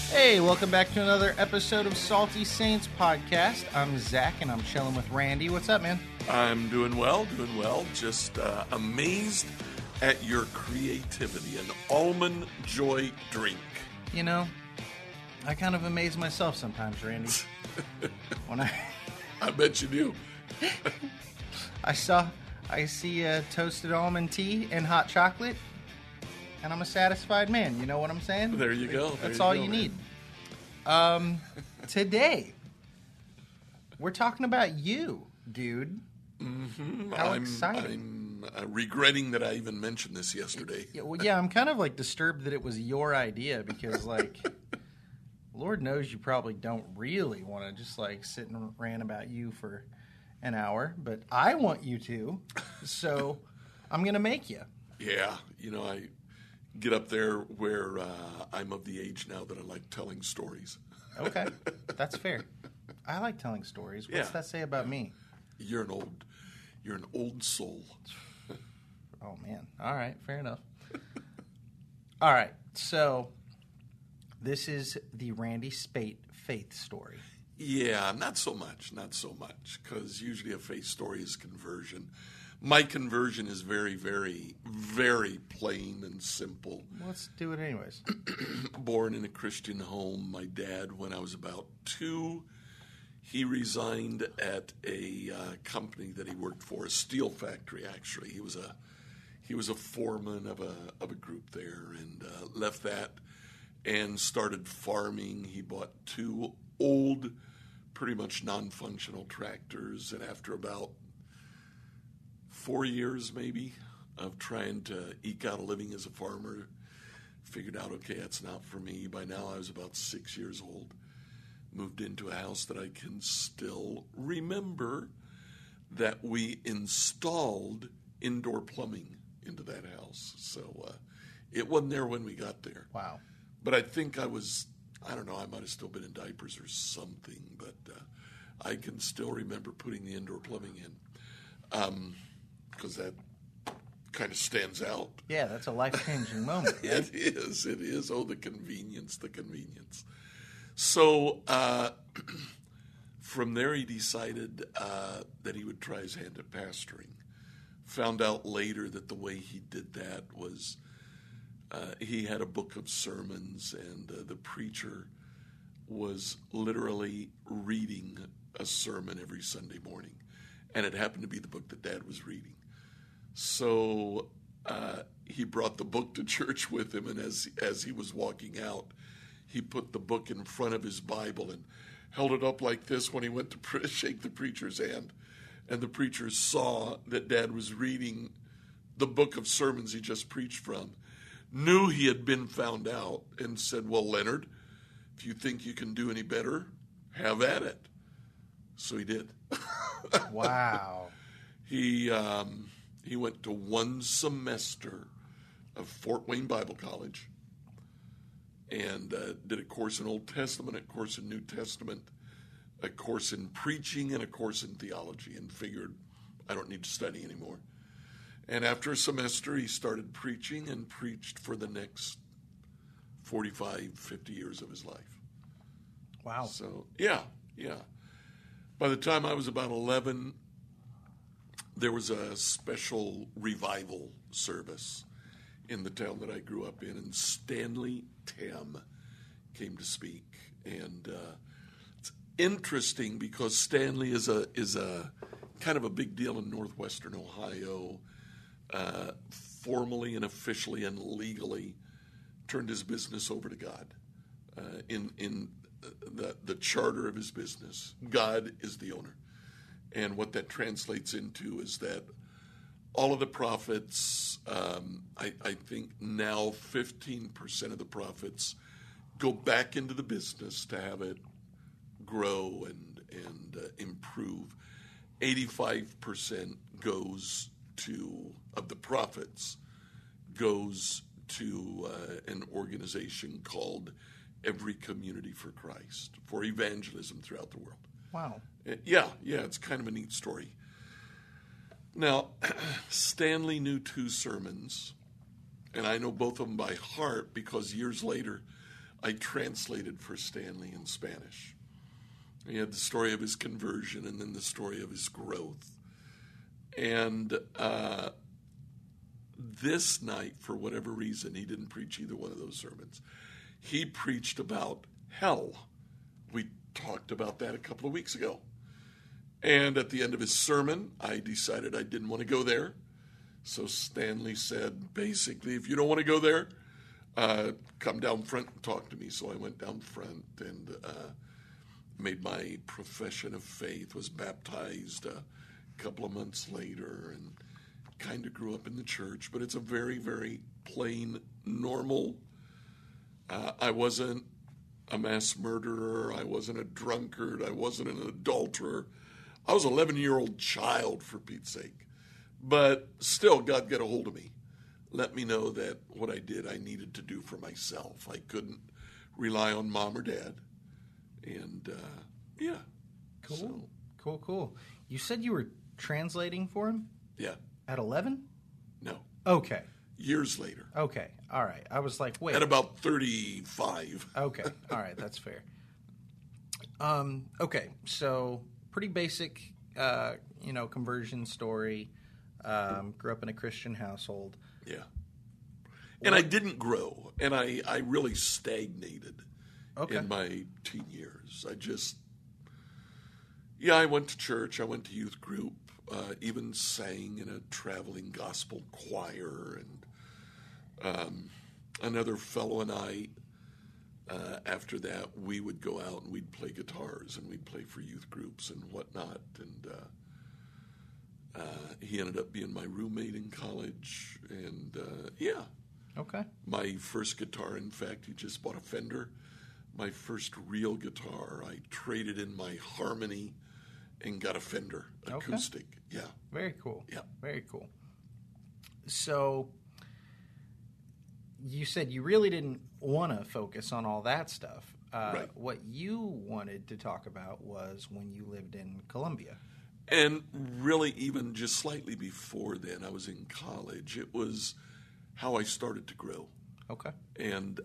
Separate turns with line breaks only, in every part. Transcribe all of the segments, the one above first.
Hey, welcome back to another episode of Salty Saints Podcast. I'm Zach, and I'm chilling with Randy. What's up, man?
I'm doing well. Just amazed at your creativity. An almond joy drink.
You know, I kind of amaze myself sometimes, Randy. When
I bet you do.
I see a toasted almond tea and hot chocolate, and I'm a satisfied man. You know what I'm saying?
There you go.
That's all you need. Today, we're talking about you, dude.
Mm-hmm.
How exciting.
I'm regretting that I even mentioned this yesterday.
Yeah, I'm kind of like disturbed that it was your idea because, like, Lord knows you probably don't really want to just, like, sit and rant about you for an hour, but I want you to, so I'm going to make you.
Yeah, I get up there where I'm of the age now that I like telling stories.
Okay, that's fair. I like telling stories. What's that say about me?
You're an old soul.
Oh, man. All right, fair enough. All right, so this is the Randy Spate faith story.
Yeah, not so much, because usually a faith story is conversion. My conversion is very, very, very plain and simple.
Let's do it anyways.
Born in a Christian home. My dad, when I was about 2, he resigned at a company that he worked for, a steel factory, actually. He was a foreman of a group there, and left that and started farming. He bought 2 old, pretty much non-functional tractors, and after about 4 years maybe of trying to eke out a living as a farmer, figured out, okay, that's not for me. By now I was about 6 years old. Moved into a house that I can still remember that we installed indoor plumbing into that house. So it wasn't there when we got there.
Wow.
But I think I don't know, I might have still been in diapers or something, but I can still remember putting the indoor plumbing in. Because that kind of stands out.
Yeah, that's a life-changing moment.
It is. Oh, the convenience. So from there he decided that he would try his hand at pastoring. Found out later that the way he did that was he had a book of sermons, and the preacher was literally reading a sermon every Sunday morning. And it happened to be the book that Dad was reading. So he brought the book to church with him, and as he was walking out, he put the book in front of his Bible and held it up like this when he went to shake the preacher's hand. And the preacher saw that Dad was reading the book of sermons he just preached from, knew he had been found out, and said, well, Leonard, if you think you can do any better, have at it. So he did.
Wow.
He went to 1 semester of Fort Wayne Bible College and did a course in Old Testament, a course in New Testament, a course in preaching, and a course in theology, and figured, I don't need to study anymore. And after a semester, he started preaching and preached for the next 45, 50 years of his life.
Wow.
So, yeah. By the time I was about 11, there was a special revival service in the town that I grew up in, and Stanley Tam came to speak. And it's interesting because Stanley is a kind of a big deal in northwestern Ohio. Formally and officially and legally turned his business over to God. In the charter of his business, God is the owner. And what that translates into is that all of the profits, I think now 15% of the profits go back into the business to have it grow and improve. 85% goes of the profits goes to an organization called Every Community for Christ, for evangelism throughout the world.
Wow.
Yeah, it's kind of a neat story. Now, Stanley knew 2 sermons, and I know both of them by heart because years later I translated for Stanley in Spanish. He had the story of his conversion and then the story of his growth. And this night, for whatever reason, he didn't preach either one of those sermons. He preached about hell. We talked about that a couple of weeks ago. And at the end of his sermon, I decided I didn't want to go there. So Stanley said, basically, if you don't want to go there, come down front and talk to me. So I went down front and made my profession of faith, was baptized a couple of months later, and kind of grew up in the church. But it's a very, very plain, normal. I wasn't a mass murderer. I wasn't a drunkard. I wasn't an adulterer. I was an 11-year-old child, for Pete's sake. But still, God got a hold of me. Let me know that what I did, I needed to do for myself. I couldn't rely on mom or dad. And, yeah.
Cool. So. Cool. You said you were translating for him?
Yeah.
At 11?
No.
Okay.
Years later.
Okay. All right. I was like, wait.
At about 35.
Okay. All right. That's fair. Okay. So pretty basic, conversion story. Grew up in a Christian household.
Yeah. And I didn't grow. And I really stagnated in my teen years. I went to church. I went to youth group. Even sang in a traveling gospel choir. And another fellow and I, after that, we would go out and we'd play guitars and we'd play for youth groups and whatnot. And he ended up being my roommate in college. And, yeah.
Okay.
My first guitar, in fact, he just bought a Fender. My first real guitar, I traded in my Harmony and got a Fender acoustic. Okay. Yeah.
Very cool.
Yeah.
Very cool. So you said you really didn't want to focus on all that stuff.
Right.
What you wanted to talk about was when you lived in Colombia.
And really, even just slightly before then, I was in college. It was how I started to grow.
Okay.
And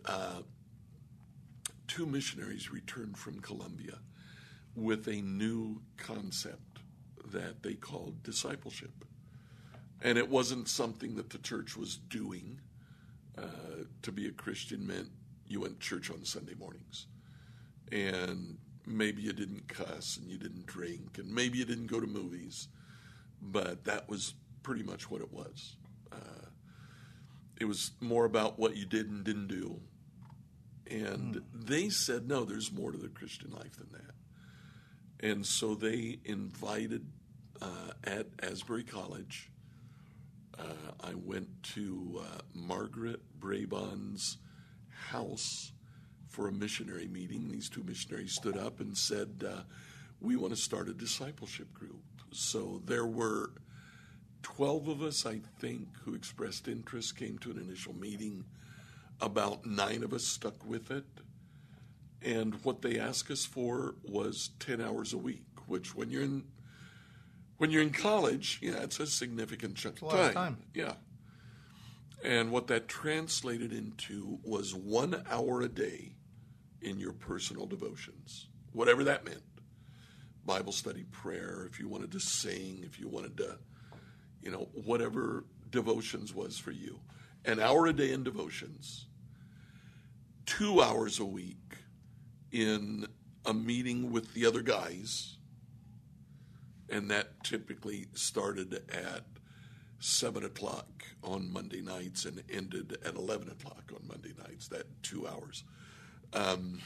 two missionaries returned from Colombia with a new concept that they called discipleship. And it wasn't something that the church was doing. To be a Christian meant you went to church on Sunday mornings. And maybe you didn't cuss and you didn't drink and maybe you didn't go to movies. But that was pretty much what it was. It was more about what you did and didn't do. And they said, no, there's more to the Christian life than that. And so they invited at Asbury College. I went to Margaret Brabon's house for a missionary meeting. These two missionaries stood up and said, we want to start a discipleship group. So there were 12 of us, I think, who expressed interest, came to an initial meeting. About 9 of us stuck with it. And what they asked us for was 10 hours a week, which when you're in college, yeah, it's a significant chunk of time. Yeah. And what that translated into was 1 hour a day in your personal devotions, whatever that meant. Bible study, prayer, if you wanted to sing, if you wanted to, whatever devotions was for you. An hour a day in devotions, 2 hours a week in a meeting with the other guys, and that typically started at 7 o'clock on Monday nights and ended at 11 o'clock on Monday nights, that 2 hours. And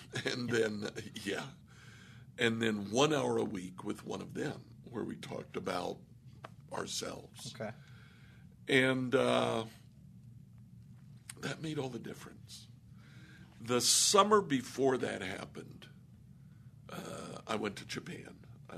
then 1 hour a week with one of them where we talked about ourselves.
Okay.
And that made all the difference. The summer before that happened, I went to Japan.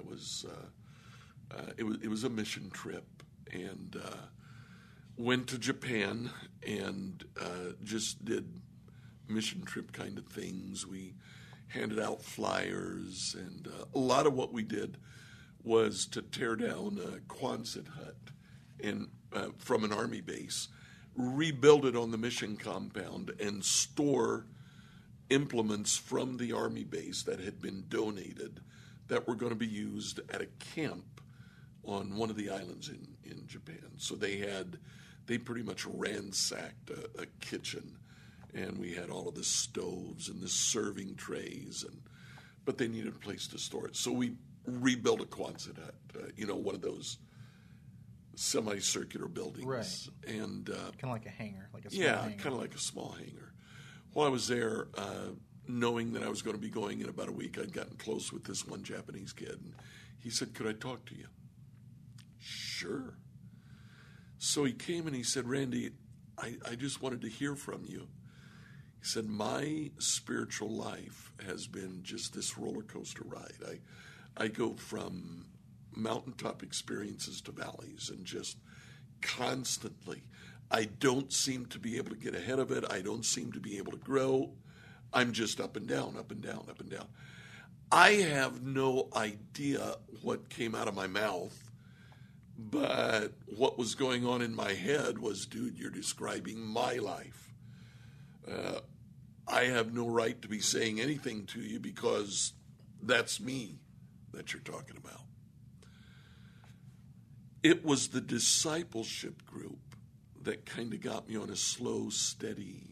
It was a mission trip, and went to Japan and just did mission trip kind of things. We handed out flyers, and a lot of what we did was to tear down a Quonset hut from an army base, rebuild it on the mission compound, and store implements from the Army base that had been donated that were going to be used at a camp on one of the islands in Japan. So they pretty much ransacked a kitchen, and we had all of the stoves and the serving trays, but they needed a place to store it. So we rebuilt a Quonset hut, one of those semicircular buildings.
Right.
And
kind of like a hangar, like a small hangar.
kind of like a small hangar. While I was there, knowing that I was going to be going in about a week, I'd gotten close with this one Japanese kid, and he said, "Could I talk to you?" Sure. So he came and he said, "Randy, I just wanted to hear from you." He said, "My spiritual life has been just this roller coaster ride. I go from mountaintop experiences to valleys, and just constantly, I don't seem to be able to get ahead of it. I don't seem to be able to grow. I'm just up and down, up and down, up and down. I have no idea what came out of my mouth, but what was going on in my head was, dude, you're describing my life. I have no right to be saying anything to you because that's me that you're talking about." It was the discipleship group that kind of got me on a slow, steady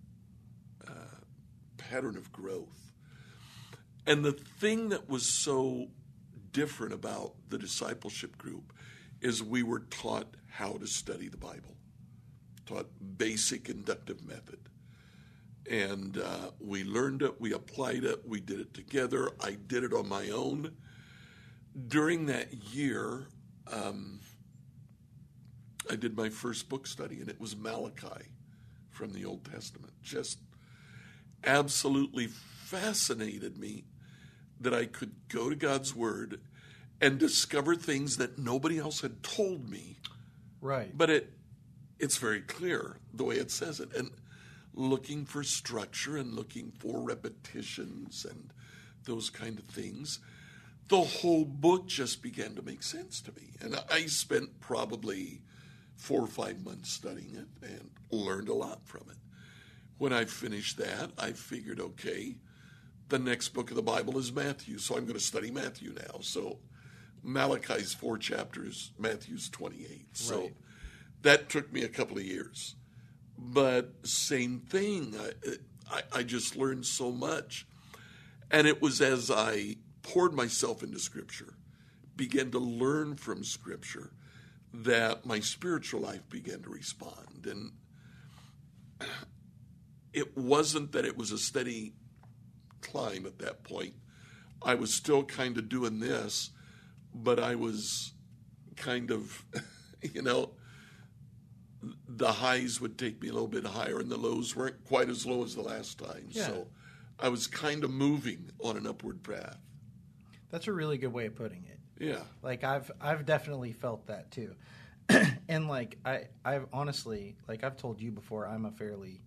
pattern of growth. And the thing that was so different about the discipleship group is we were taught how to study the Bible, taught basic inductive method. And we learned it, we applied it, we did it together. I did it on my own. During that year, I did my first book study, and it was Malachi from the Old Testament. Just absolutely fascinated me that I could go to God's Word and discover things that nobody else had told me.
Right.
But it's very clear the way it says it. And looking for structure and looking for repetitions and those kind of things, the whole book just began to make sense to me. And I spent probably 4 or 5 months studying it and learned a lot from it. When I finished that, I figured, okay, the next book of the Bible is Matthew, so I'm going to study Matthew now. So Malachi's 4 chapters, Matthew's 28. So
right.
That took me a couple of years. But same thing, I just learned so much. And it was as I poured myself into Scripture, began to learn from Scripture, that my spiritual life began to respond. And it wasn't that it was a steady climb at that point. I was still kind of doing this, but I was kind of, the highs would take me a little bit higher and the lows weren't quite as low as the last time.
Yeah.
So I was kind of moving on an upward path.
That's a really good way of putting it.
Yeah.
Like I've definitely felt that too. And like I've honestly, like I've told you before, I'm a fairly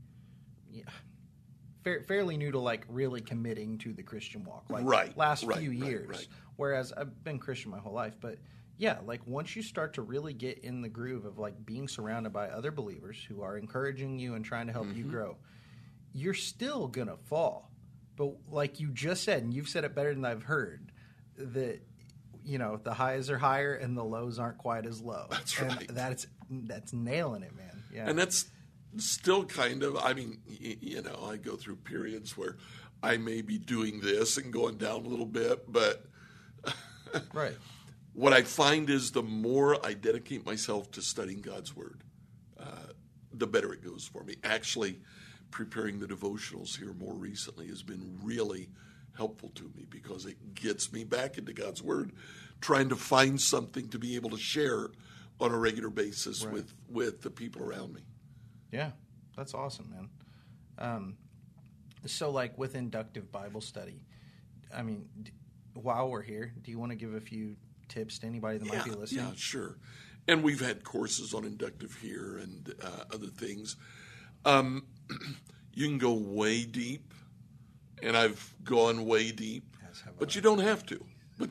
new to like really committing to the Christian walk. Like last few years.
Right.
Whereas I've been Christian my whole life, but yeah, like once you start to really get in the groove of like being surrounded by other believers who are encouraging you and trying to help you grow, you're still gonna fall. But like you just said, and you've said it better than I've heard, that the highs are higher and the lows aren't quite as low.
That's right.
And that's nailing it, man. Yeah.
And that's still kind of, I mean, I go through periods where I may be doing this and going down a little bit, but
right.
What I find is the more I dedicate myself to studying God's Word, the better it goes for me. Actually, preparing the devotionals here more recently has been really helpful to me because it gets me back into God's Word, trying to find something to be able to share on a regular basis with the people around me.
Yeah, that's awesome, man. So like with inductive Bible study, I mean, while we're here, do you want to give a few tips to anybody that might be listening?
Yeah, sure. And we've had courses on inductive here and other things. You can go way deep, and I've gone way deep, but you don't have to.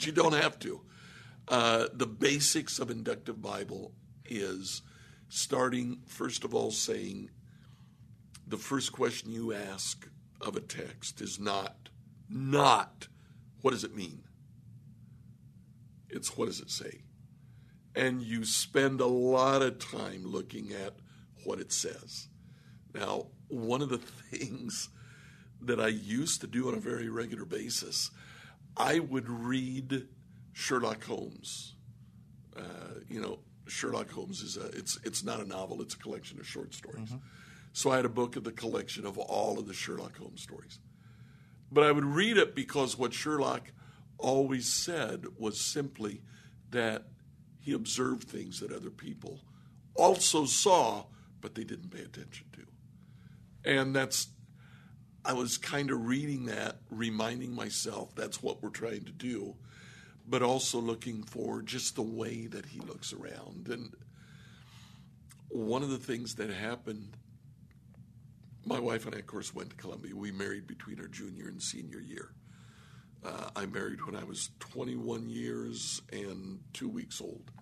The basics of inductive Bible is starting, first of all, saying the first question you ask of a text is not what does it mean? It's what does it say? And you spend a lot of time looking at what it says. Now, one of the things that I used to do on a very regular basis, I would read Sherlock Holmes. Sherlock Holmes is it's not a novel, it's a collection of short stories. Mm-hmm. So I had a book of the collection of all of the Sherlock Holmes stories. But I would read it because what Sherlock always said was simply that he observed things that other people also saw, but they didn't pay attention to. And I was kind of reading that, reminding myself that's what we're trying to do, but also looking for just the way that he looks around. And one of the things that happened, my wife and I, of course, went to Columbia. We married between our junior and senior year. I married when I was 21 years and 2 weeks old,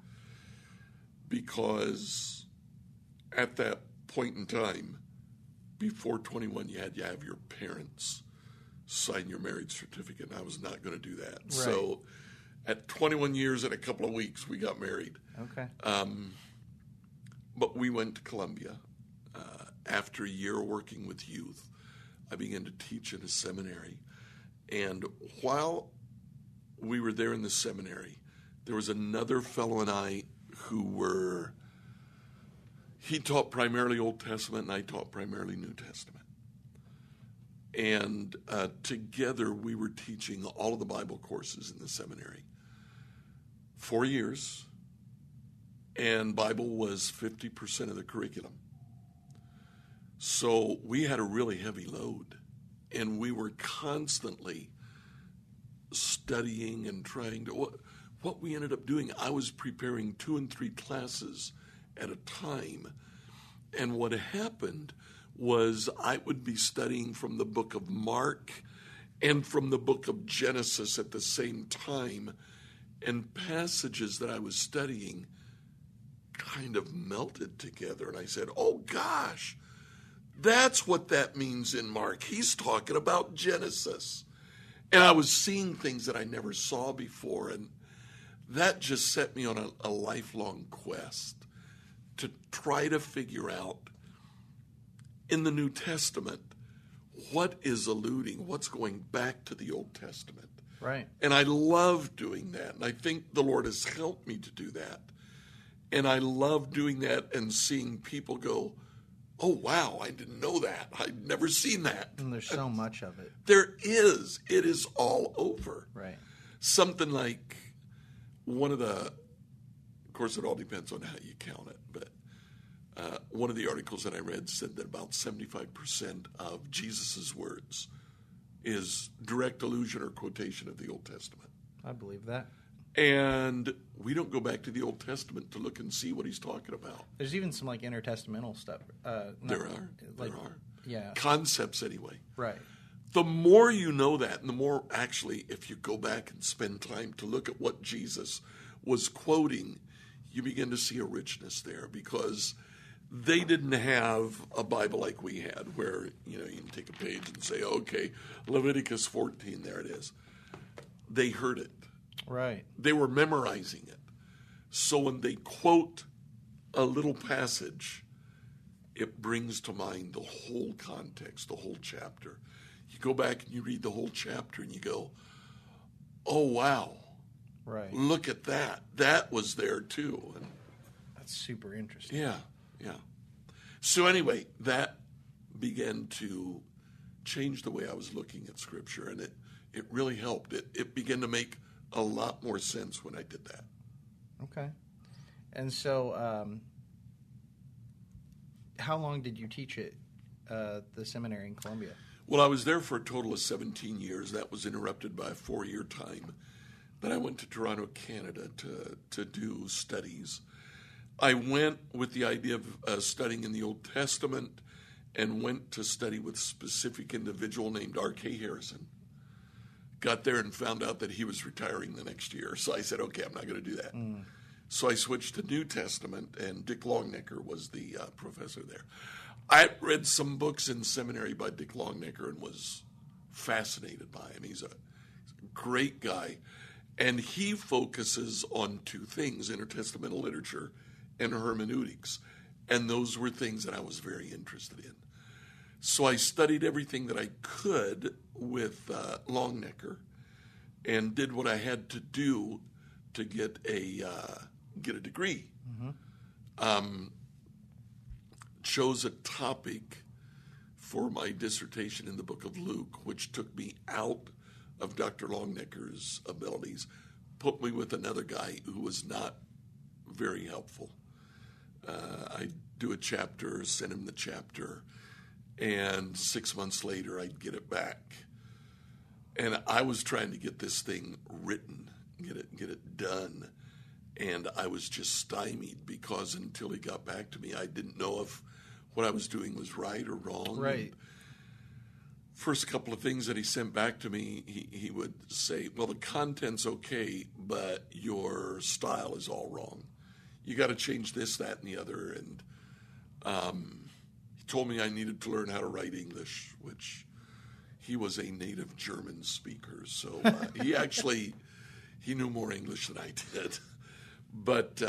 because at that point in time, before 21, you had to have your parents sign your marriage certificate, and I was not going to do that. Right. So at 21 years and a couple of weeks, we got married.
Okay.
But we went to Columbia. After a year working with youth, I began to teach in a seminary. And while we were there in the seminary, there was another fellow and I he taught primarily Old Testament and I taught primarily New Testament. And together we were teaching all of the Bible courses in the seminary. 4 years, and Bible was 50% of the curriculum. So we had a really heavy load, and we were constantly studying and trying to, what we ended up doing, I was preparing 2 and 3 classes at a time. And what happened was I would be studying from the book of Mark and from the book of Genesis at the same time, and passages that I was studying kind of melted together. And I said, oh gosh, that's what that means in Mark. He's talking about Genesis. And I was seeing things that I never saw before, and that just set me on a lifelong quest to try to figure out in the New Testament what is alluding, what's going back to the Old Testament.
Right.
And I love doing that, and I think the Lord has helped me to do that. And I love doing that and seeing people go, oh, wow, I didn't know that. I'd never seen that.
And there's so much of it.
There is. It is all over.
Right.
Something like of course, it all depends on how you count it, but one of the articles that I read said that about 75% of Jesus' words is direct allusion or quotation of the Old Testament.
I believe that.
And we don't go back to the Old Testament to look and see what he's talking about.
There's even some like intertestamental stuff.
There are.
Yeah.
Concepts anyway.
Right.
The more you know that, and the more actually, if you go back and spend time to look at what Jesus was quoting, you begin to see a richness there, because they didn't have a Bible like we had where, you can take a page and say, okay, Leviticus 14, there it is. They heard it.
Right.
They were memorizing it. So when they quote a little passage, it brings to mind the whole context, the whole chapter. You go back and you read the whole chapter and you go, oh, wow.
Right.
Look at that. That was there too. And
that's super interesting.
Yeah. So anyway, that began to change the way I was looking at Scripture, and it really helped. It began to make a lot more sense when I did that.
Okay. And so how long did you teach at the seminary in Columbia?
Well, I was there for a total of 17 years. That was interrupted by a 4-year time. Then I went to Toronto, Canada to do studies. I went with the idea of studying in the Old Testament and went to study with a specific individual named R.K. Harrison. Got there and found out that he was retiring the next year. So I said, okay, I'm not going to do that. So I switched to New Testament, and Dick Longnecker was the professor there. I read some books in seminary by Dick Longnecker and was fascinated by him. He's a great guy. And he focuses on two things, intertestamental literature and hermeneutics. And those were things that I was very interested in. So I studied everything that I could with Longnecker and did what I had to do to get a degree. Chose a topic for my dissertation in the book of Luke, which took me out of Dr. Longnecker's abilities, put me with another guy who was not very helpful. I'd do a chapter, send him the chapter, and 6 months later I'd get it back. And I was trying to get this thing written, get it done, and I was just stymied because until he got back to me, I didn't know if what I was doing was right or wrong.
Right.
First couple of things that he sent back to me, he would say, well, the content's okay, but your style is all wrong. You got to change this, that, and the other. And he told me I needed to learn how to write English, which he was a native German speaker. So he knew more English than I did. But,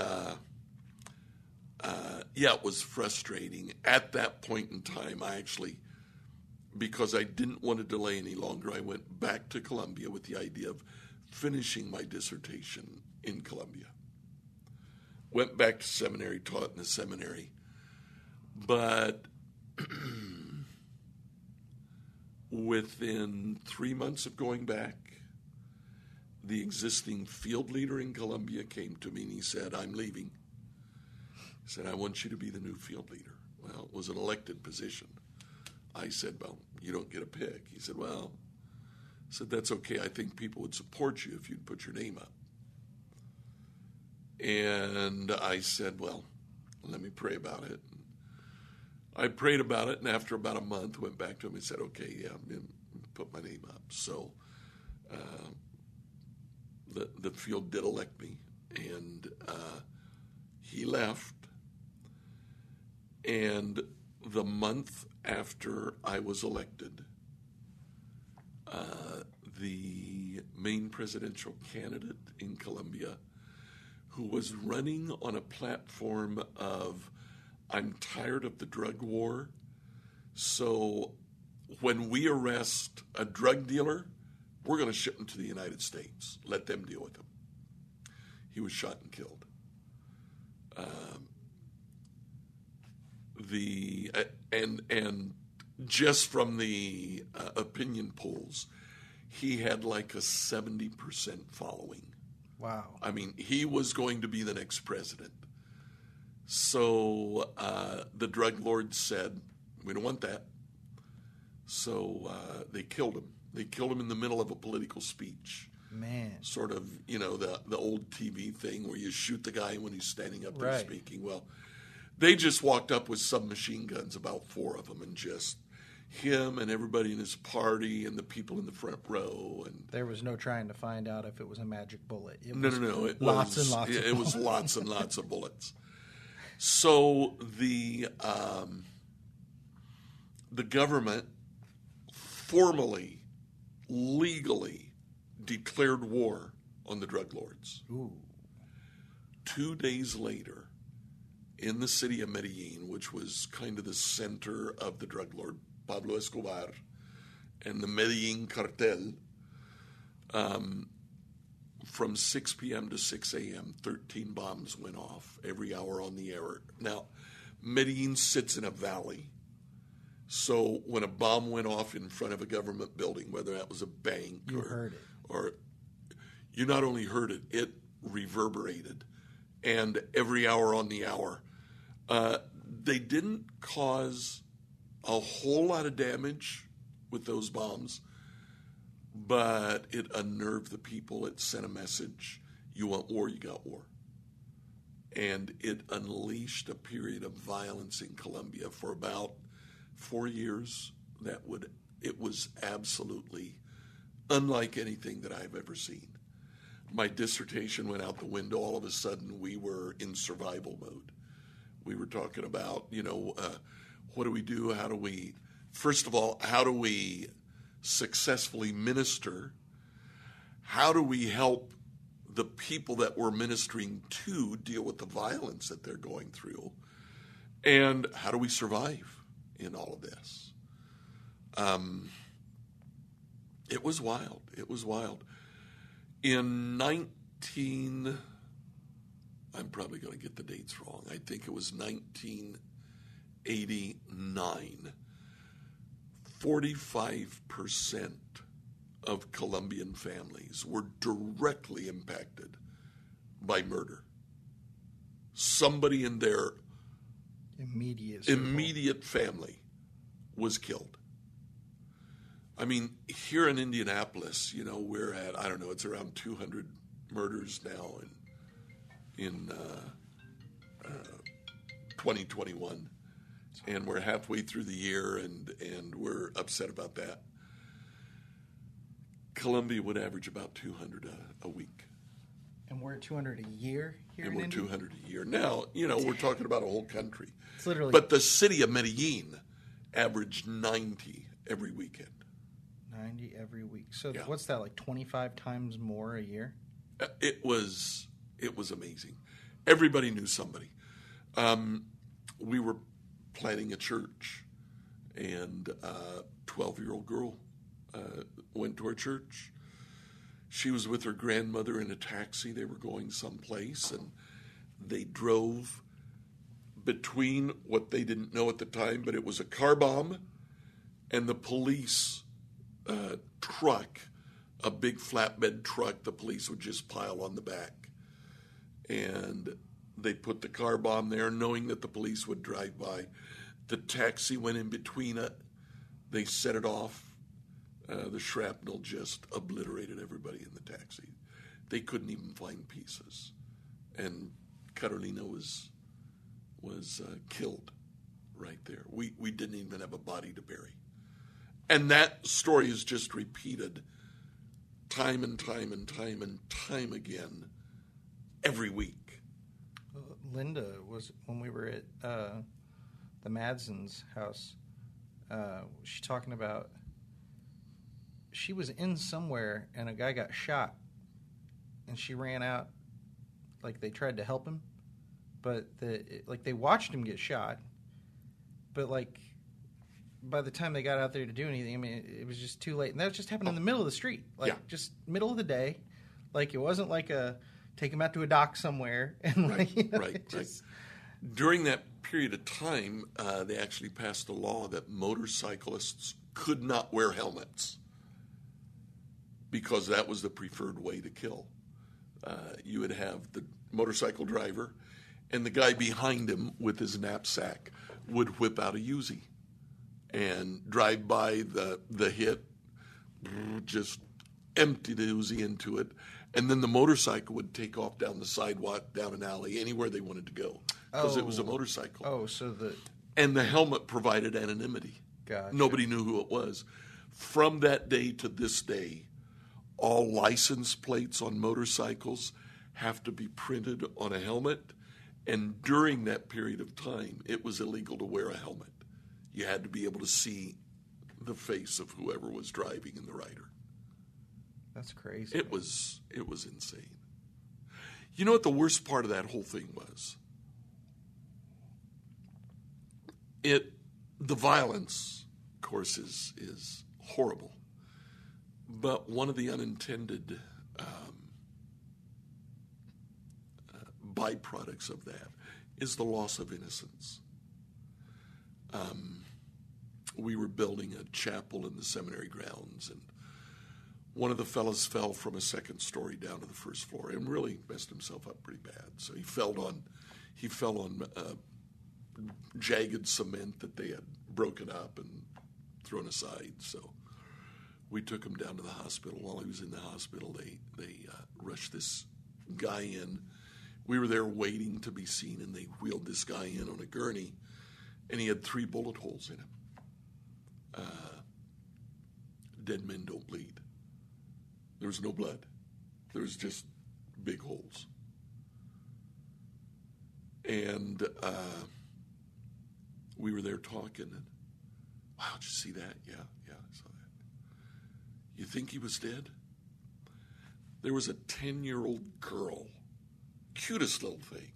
it was frustrating. At that point in time, because I didn't want to delay any longer, I went back to Columbia with the idea of finishing my dissertation in Columbia. Went back to seminary, taught in the seminary. But within 3 months of going back, the existing field leader in Columbia came to me and he said, I'm leaving. He said, I want you to be the new field leader. Well, it was an elected position. I said, well, you don't get a pick. He said, well, that's okay. I think people would support you if you'd put your name up. And I said, well, let me pray about it. I prayed about it, and after about a month, went back to him and said, okay, yeah, I'm going to put my name up. So the field did elect me, and he left. And the month after I was elected, the main presidential candidate in Columbia, who was running on a platform of, I'm tired of the drug war, so when we arrest a drug dealer, we're going to ship him to the United States. Let them deal with him. He was shot and killed. And just from the opinion polls, he had like a 70% following.
Wow.
I mean, he was going to be the next president. So the drug lords said, we don't want that. So they killed him. They killed him in the middle of a political speech.
Man.
Sort of, the old TV thing where you shoot the guy when he's standing up there speaking. Well, they just walked up with submachine guns, about 4 of them, and just him and everybody in his party and the people in the front row. And
there was no trying to find out if it was a magic bullet.
No. It
lots
was,
and lots.
It was lots and lots of bullets. So the government formally, legally declared war on the drug lords.
Ooh.
2 days later, in the city of Medellin, which was kind of the center of the drug lord Pablo Escobar and the Medellin cartel, from 6 p.m. to 6 a.m., 13 bombs went off every hour on the air. Now, Medellin sits in a valley, so when a bomb went off in front of a government building, whether that was a bank or you not only heard it, it reverberated, and every hour on the hour. They didn't cause a whole lot of damage with those bombs, but it unnerved the people. It sent a message. You want war, you got war. And it unleashed a period of violence in Colombia for about 4 years. It was absolutely unlike anything that I've ever seen. My dissertation went out the window. All of a sudden, we were in survival mode. We were talking about, what do we do? First of all, how do we successfully minister? How do we help the people that we're ministering to deal with the violence that they're going through? And how do we survive in all of this? It was wild. It was wild. In I'm probably going to get the dates wrong. I think it was 1989. 45% of Colombian families were directly impacted by murder. Somebody in their immediate family was killed. I mean, here in Indianapolis, we're at, I don't know, it's around 200 murders now in 2021. And we're halfway through the year, and we're upset about that. Colombia would average about 200 a week.
And we're at 200 a year here
and
in
we're
India?
200 a year. Now, we're talking about a whole country.
It's literally...
But the city of Medellin averaged 90 every weekend.
90 every week. So
Yeah.
what's that, like 25 times more a year?
It was amazing. Everybody knew somebody. We were planning a church, and a 12-year-old girl went to our church. She was with her grandmother in a taxi. They were going someplace, and they drove between what they didn't know at the time, but it was a car bomb, and the police truck, a big flatbed truck, the police would just pile on the back. And they put the car bomb there knowing that the police would drive by. The taxi went in between it. They set it off. The shrapnel just obliterated everybody in the taxi. They couldn't even find pieces. And Carolina was killed right there. We didn't even have a body to bury. And that story is just repeated time and time and time and time again every week.
Linda was, when we were at the Madson's house, she's talking about she was in somewhere and a guy got shot and she ran out, like they tried to help him, but they watched him get shot, but like by the time they got out there to do anything, I mean, it was just too late. And that just happened in the middle of the street, just middle of the day. Like, it wasn't like take him out to a dock somewhere. And
Right. During that period of time, they actually passed a law that motorcyclists could not wear helmets because that was the preferred way to kill. You would have the motorcycle driver, and the guy behind him with his knapsack would whip out a Uzi and drive by the hit, just empty the Uzi into it, and then the motorcycle would take off down the sidewalk, down an alley, anywhere they wanted to go, because it was a motorcycle. And the helmet provided anonymity.
Gotcha.
Nobody knew who it was. From that day to this day, all license plates on motorcycles have to be printed on a helmet, and during that period of time, it was illegal to wear a helmet. You had to be able to see the face of whoever was driving and the rider.
That's crazy.
It was insane. You know what the worst part of that whole thing was? The violence, of course, is horrible. But one of the unintended byproducts of that is the loss of innocence. We were building a chapel in the seminary grounds, and one of the fellows fell from a second story down to the first floor and really messed himself up pretty bad. So he fell on jagged cement that they had broken up and thrown aside. So we took him down to the hospital. While he was in the hospital, they rushed this guy in. We were there waiting to be seen, and they wheeled this guy in on a gurney, and he had 3 bullet holes in him. Dead men don't bleed. There was no blood. There was just big holes. And we were there talking, and wow, did you see that? Yeah, I saw that. You think he was dead? There was a 10-year-old girl, cutest little thing.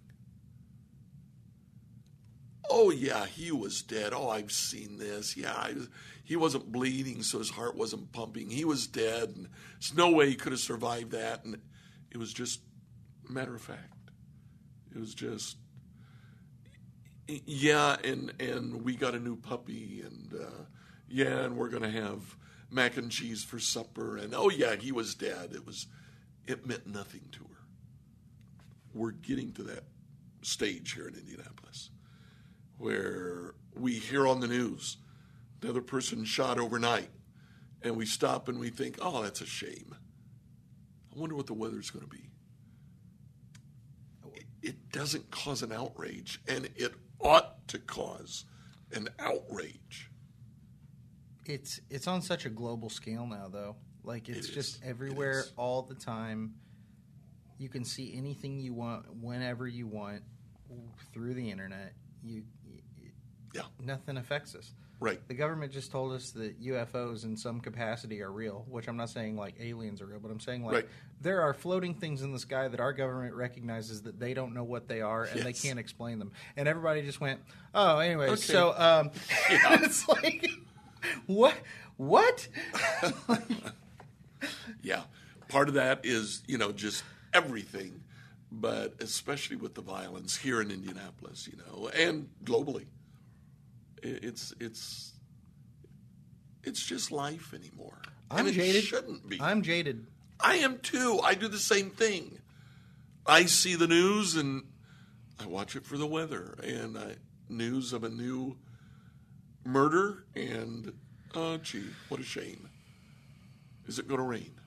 Oh, yeah, he was dead. Oh, I've seen this. Yeah, he wasn't bleeding, so his heart wasn't pumping. He was dead, and there's no way he could have survived that. And it was just matter of fact. It was just, yeah, and we got a new puppy, and and we're going to have mac and cheese for supper. And, oh, yeah, he was dead. It meant nothing to her. We're getting to that stage here in Indianapolis, where we hear on the news another person shot overnight, and we stop and we think, oh, that's a shame. I wonder what the weather's going to be. It doesn't cause an outrage, and it ought to cause an outrage.
It's on such a global scale now, though. Like, it's just everywhere all the time. You can see anything you want whenever you want through the internet. Nothing affects us.
Right.
The government just told us that UFOs in some capacity are real, which I'm not saying like aliens are real, but I'm saying like there are floating things in the sky that our government recognizes that they don't know what they are and they can't explain them. And everybody just went, oh, anyway, okay. So it's like, what?
Yeah. Part of that is, just everything, but especially with the violence here in Indianapolis, and globally. It's just life anymore.
I'm jaded.
It shouldn't be.
I'm jaded.
I am too. I do the same thing. I see the news and I watch it for the weather and news of a new murder and oh gee, what a shame. Is it going to rain?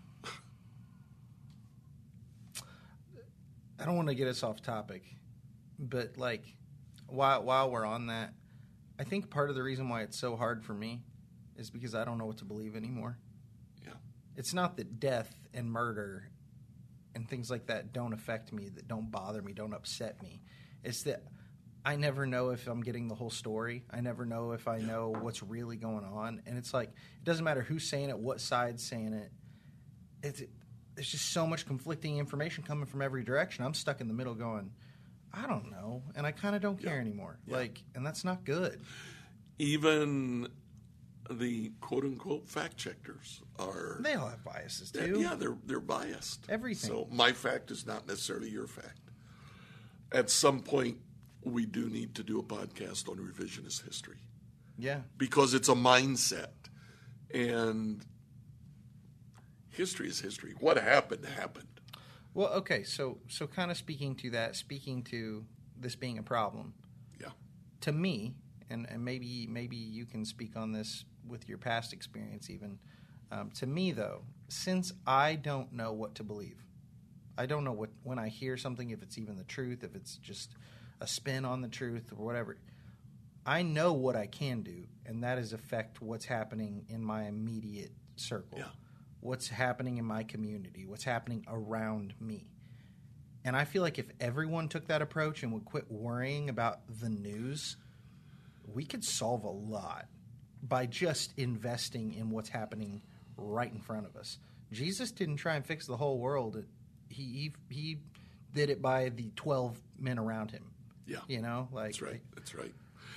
I don't want to get us off topic, but like while we're on that, I think part of the reason why it's so hard for me is because I don't know what to believe anymore.
Yeah.
It's not that death and murder and things like that don't affect me, that don't bother me, don't upset me. It's that I never know if I'm getting the whole story. I never know if I know what's really going on. And it's like, it doesn't matter who's saying it, what side's saying it. There's just so much conflicting information coming from every direction. I'm stuck in the middle going, I don't know, and I kind of don't care anymore. Yeah. And that's not good.
Even the quote-unquote fact-checkers are...
They all have biases, too.
Yeah, they're biased.
Everything.
So my fact is not necessarily your fact. At some point, we do need to do a podcast on revisionist history.
Yeah.
Because it's a mindset. And history is history. What happened, happened.
Well, okay, so kind of speaking to this being a problem.
Yeah.
To me, and maybe you can speak on this with your past experience even. To me, though, since I don't know what to believe, I don't know when I hear something, if it's even the truth, if it's just a spin on the truth or whatever, I know what I can do, and that is affect what's happening in my immediate circle.
Yeah. What's
happening in my community, what's happening around me. And I feel like if everyone took that approach and would quit worrying about the news, we could solve a lot by just investing in what's happening right in front of us. Jesus didn't try and fix the whole world. He did it by the 12 men around him.
Yeah. That's right. That's right.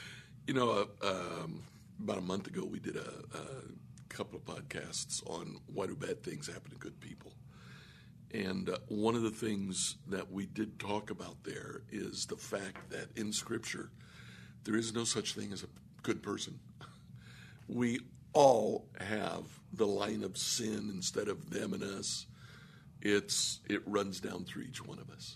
About a month ago, we did a couple of podcasts on why do bad things happen to good people. And one of the things that we did talk about there is the fact that in Scripture, there is no such thing as a good person. We all have the line of sin instead of them and us. It runs down through each one of us.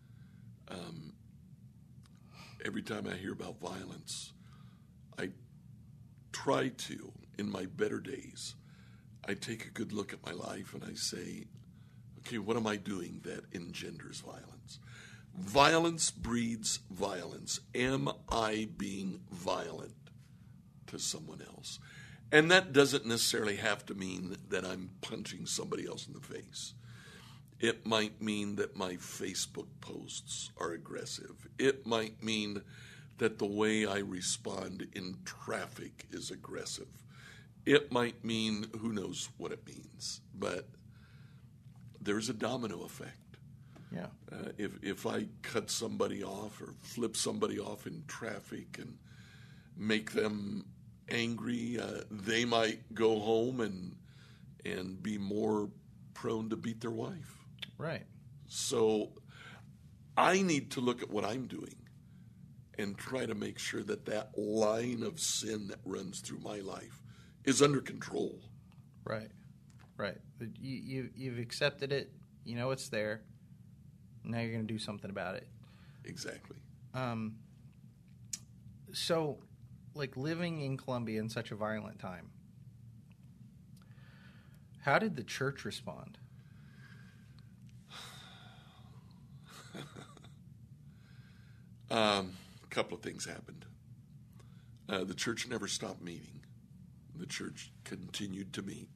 Every time I hear about violence, I try to, in my better days, I take a good look at my life and I say, okay, what am I doing that engenders violence? Violence breeds violence. Am I being violent to someone else? And that doesn't necessarily have to mean that I'm punching somebody else in the face. It might mean that my Facebook posts are aggressive. It might mean that the way I respond in traffic is aggressive. It might mean, who knows what it means, but there's a domino effect.
Yeah.
If I cut somebody off or flip somebody off in traffic and make them angry, they might go home and be more prone to beat their wife.
Right.
So I need to look at what I'm doing and try to make sure that that line of sin that runs through my life is under control.
Right. Right. You've accepted it. You know it's there. Now you're going to do something about it.
Exactly.
So, like, living in Colombia in such a violent time, how did the church respond?
A couple of things happened. The church never stopped meeting. The church continued to meet.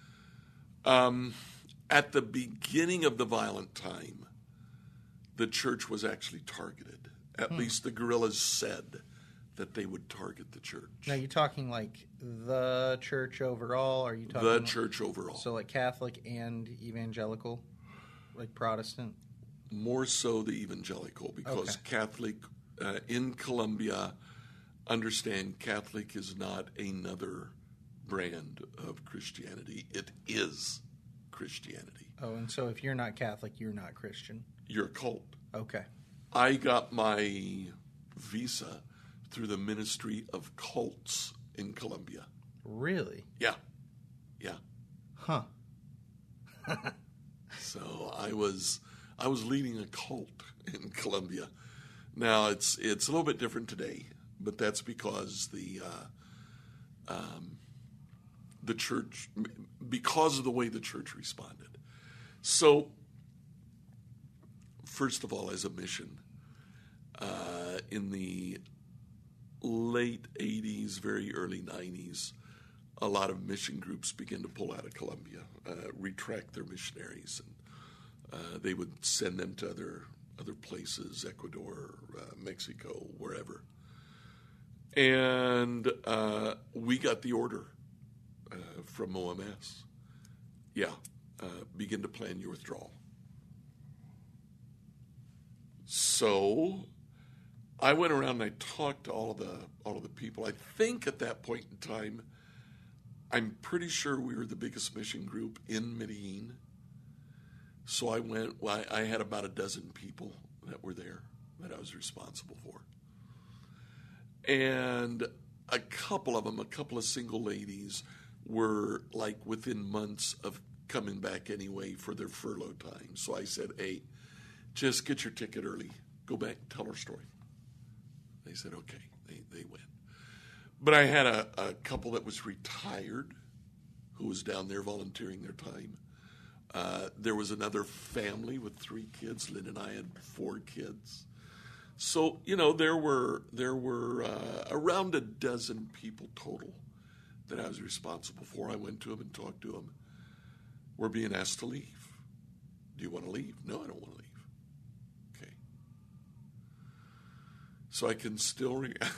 At the beginning of the violent time, the church was actually targeted. At least the guerrillas said that they would target the church.
Now, you're talking like the church overall? Or are you talking
the church overall?
So like Catholic and evangelical, like Protestant?
More so the evangelical, because Catholic in Colombia, understand Catholic is not another brand of Christianity. It is Christianity.
Oh, and so if you're not Catholic, you're not Christian?
You're a cult.
Okay.
I got my visa through the Ministry of Cults in Colombia.
Really?
Yeah. Yeah.
Huh.
So I was leading a cult in Colombia. Now it's a little bit different today, but that's because the church, because of the way the church responded. So, first of all, as a mission, in the late 80s, very early 90s, a lot of mission groups began to pull out of Colombia, retract their missionaries, and they would send them to other places, Ecuador, Mexico, wherever. And we got the order from OMS. Begin to plan your withdrawal. So I went around and I talked to all of the people. I think at that point in time, I'm pretty sure we were the biggest mission group in Medellin. So I went. I had about a dozen people that were there that I was responsible for, and a couple of single ladies, were like within months of coming back anyway for their furlough time. So I said, "Hey, just get your ticket early. Go back and tell our story." They said, "Okay." They went. But I had a couple that was retired who was down there volunteering their time. There was another family with 3 kids. Lynn and I had 4 kids. So, there were around a dozen people total that I was responsible for. I went to them and talked to them. We're being asked to leave. Do you want to leave? No, I don't want to leave. Okay. So I can still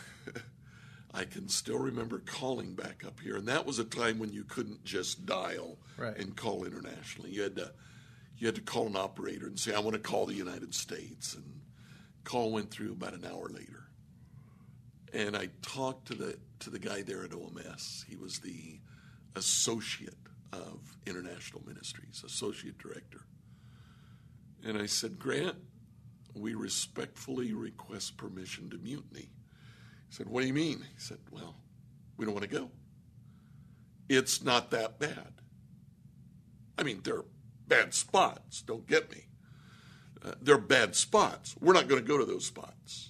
remember calling back up here, and that was a time when you couldn't just dial and call internationally. You had to call an operator and say, "I want to call the United States," and call went through about an hour later. And I talked to the guy there at OMS. He was the associate of international ministries, associate director. And I said, "Grant, we respectfully request permission to mutiny." He said, "What do you mean?" He said, "Well, we don't want to go. It's not that bad. I mean, there are bad spots, don't get me. There are bad spots. We're not going to go to those spots.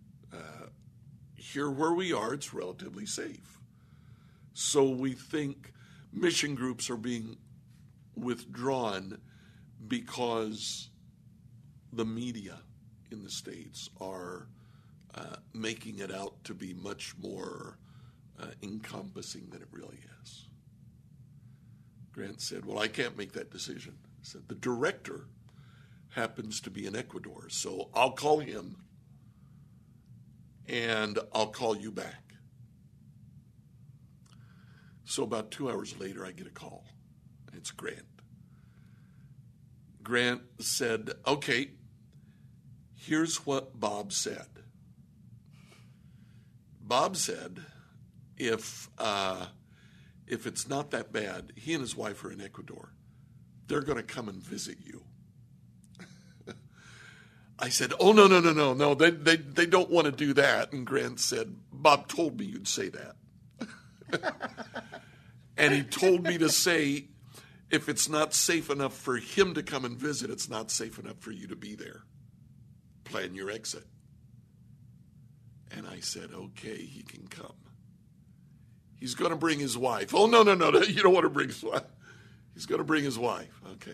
Here where we are, it's relatively safe." So we think mission groups are being withdrawn because the media in the States are making it out to be much more encompassing than it really is. Grant said, "Well, I can't make that decision." I said, "The director happens to be in Ecuador, so I'll call him and I'll call you back. So about 2 hours later, I get a call. It's Grant. Grant said, okay, here's what Bob said. Bob said, if it's not that bad, he and his wife are in Ecuador. They're going to come and visit you. I said, oh, no, they don't want to do that. And Grant said, Bob told me you'd say that. And he told me to say, if it's not safe enough for him to come and visit, it's not safe enough for you to be there. Plan your exit. And I said, okay, he can come. He's going to bring his wife. Oh, no, you don't want to bring his wife. He's going to bring his wife. Okay.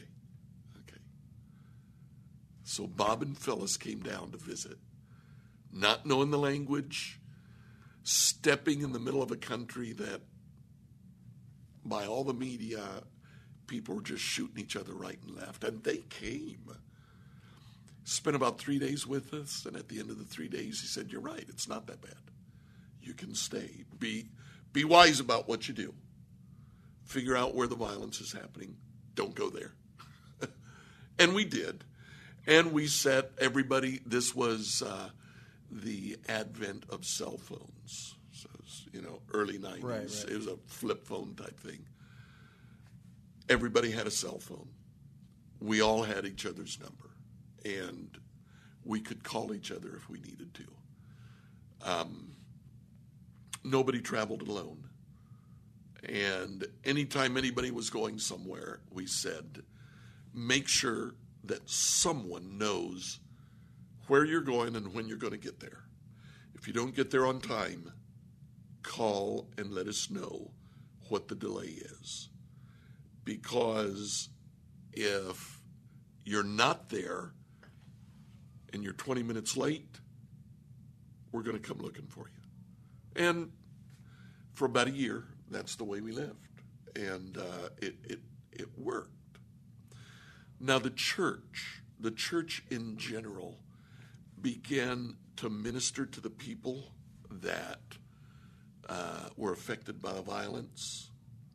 So Bob and Phyllis came down to visit, not knowing the language, stepping in the middle of a country that, by all the media, people were just shooting each other right and left. And they came. Spent about 3 days with us, and at the end of the 3 days, he said, you're right, it's not that bad. You can stay. Be wise about what you do. Figure out where the violence is happening. Don't go there. And we did. And we set everybody, this was the advent of cell phones. So it was, early 90s.
Right.
It was a flip phone type thing. Everybody had a cell phone. We all had each other's number. And we could call each other if we needed to. Nobody traveled alone. And anytime anybody was going somewhere, we said, make sure that someone knows where you're going and when you're going to get there. If you don't get there on time, call and let us know what the delay is. Because if you're not there and you're 20 minutes late, we're going to come looking for you. And for about a year, that's the way we lived. And it worked. Now the church in general began to minister to the people that were affected by the violence.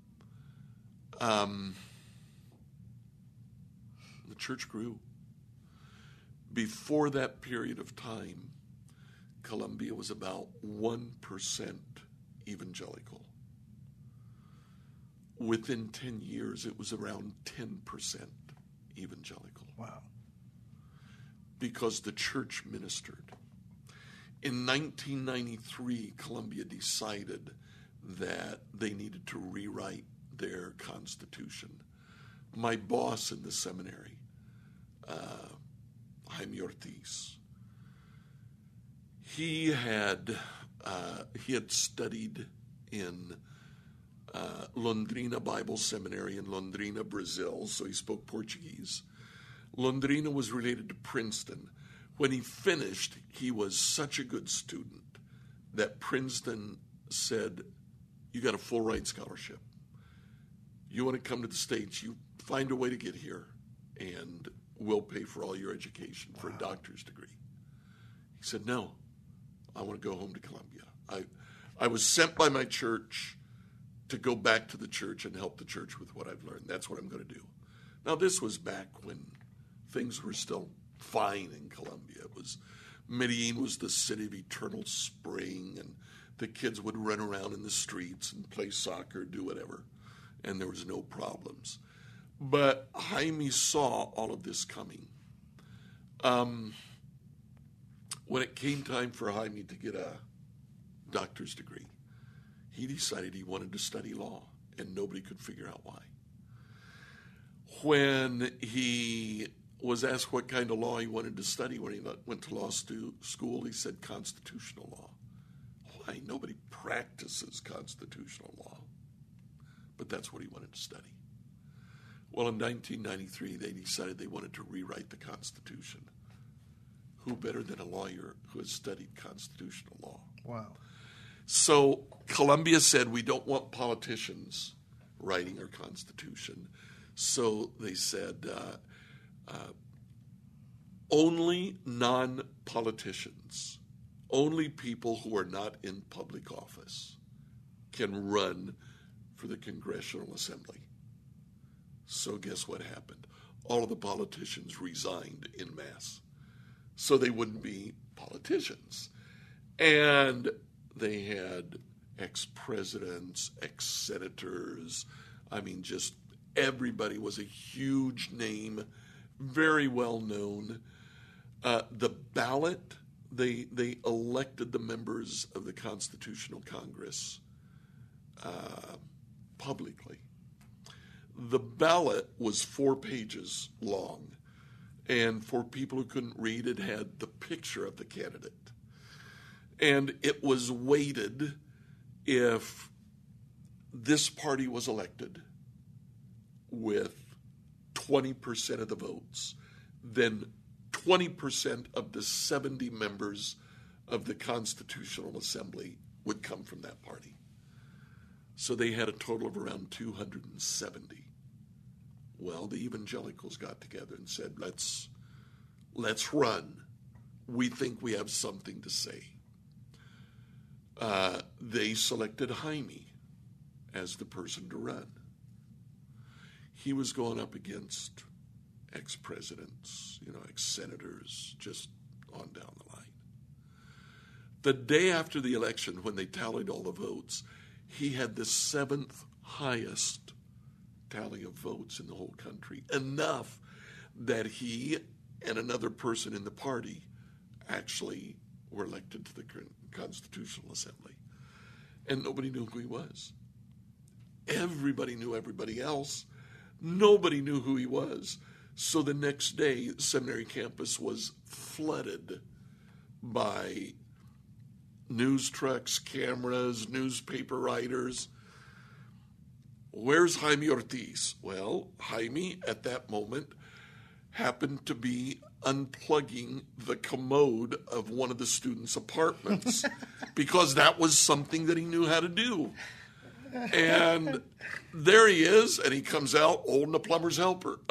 The church grew. Before that period of time, Colombia was about 1% evangelical. Within 10 years, it was around 10% evangelical.
Wow.
Because the church ministered. In 1993, Colombia decided that they needed to rewrite their constitution. My boss in the seminary, Jaime Ortiz, he had studied in Londrina Bible Seminary in Londrina, Brazil, so he spoke Portuguese. Londrina was related to Princeton. When he finished, he was such a good student that Princeton said, you got a full ride scholarship. You want to come to the States, you find a way to get here, and we'll pay for all your education for a doctor's degree. He said, no, I want to go home to Colombia. I was sent by my church to go back to the church and help the church with what I've learned. That's what I'm going to do. Now, this was back when things were still fine in Colombia. Medellin was the city of eternal spring, and the kids would run around in the streets and play soccer, do whatever, and there was no problems. But Jaime saw all of this coming. When it came time for Jaime to get a doctor's degree, he decided he wanted to study law, and nobody could figure out why. When he was asked what kind of law he wanted to study when he went to law school, he said constitutional law. Why? Nobody practices constitutional law. But that's what he wanted to study. Well, in 1993, they decided they wanted to rewrite the Constitution. Who better than a lawyer who has studied constitutional law?
Wow.
So Colombia said, we don't want politicians writing our Constitution. So they said, only non-politicians only people who are not in public office can run for the Congressional Assembly. So guess what happened? All of the politicians resigned en masse, so they wouldn't be politicians. And they had ex-presidents, ex-senators. I mean, just everybody was a huge name, very well known. The ballot, they elected the members of the Constitutional Congress publicly. The ballot was 4 pages long, and for people who couldn't read, it had the picture of the candidate. And it was weighted if this party was elected with 20% of the votes, then 20% of the 70 members of the Constitutional Assembly would come from that party. So they had a total of around 270. Well, the evangelicals got together and said, let's run. We think we have something to say. They selected Jaime as the person to run. He was going up against ex-presidents, ex-senators, just on down the line. The day after the election, when they tallied all the votes, he had the 7th highest tally of votes in the whole country, enough that he and another person in the party actually were elected to the Constitutional Assembly. And nobody knew who he was. Everybody knew everybody else. Nobody knew who he was. So the next day, the seminary campus was flooded by news trucks, cameras, newspaper writers. Where's Jaime Ortiz? Well, Jaime, at that moment, happened to be unplugging the commode of one of the students' apartments because that was something that he knew how to do. And there he is, and he comes out holding a plumber's helper.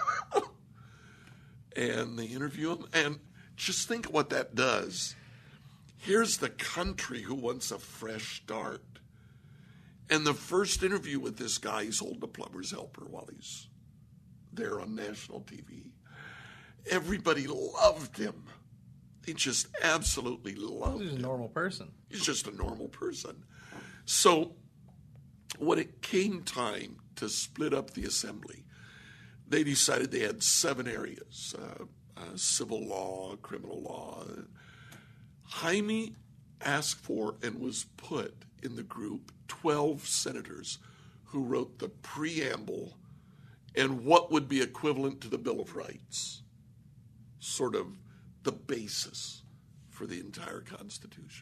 And they interview him, and just think what that does. Here's the country who wants a fresh start. And the first interview with this guy, he's holding a plumber's helper while he's there on national TV. Everybody loved him. They just absolutely loved him.
He's a normal person.
He's just a normal person. So when it came time to split up the assembly, they decided they had 7 areas, civil law, criminal law. Jaime asked for and was put in the group 12 senators who wrote the preamble and what would be equivalent to the Bill of Rights, sort of the basis for the entire Constitution.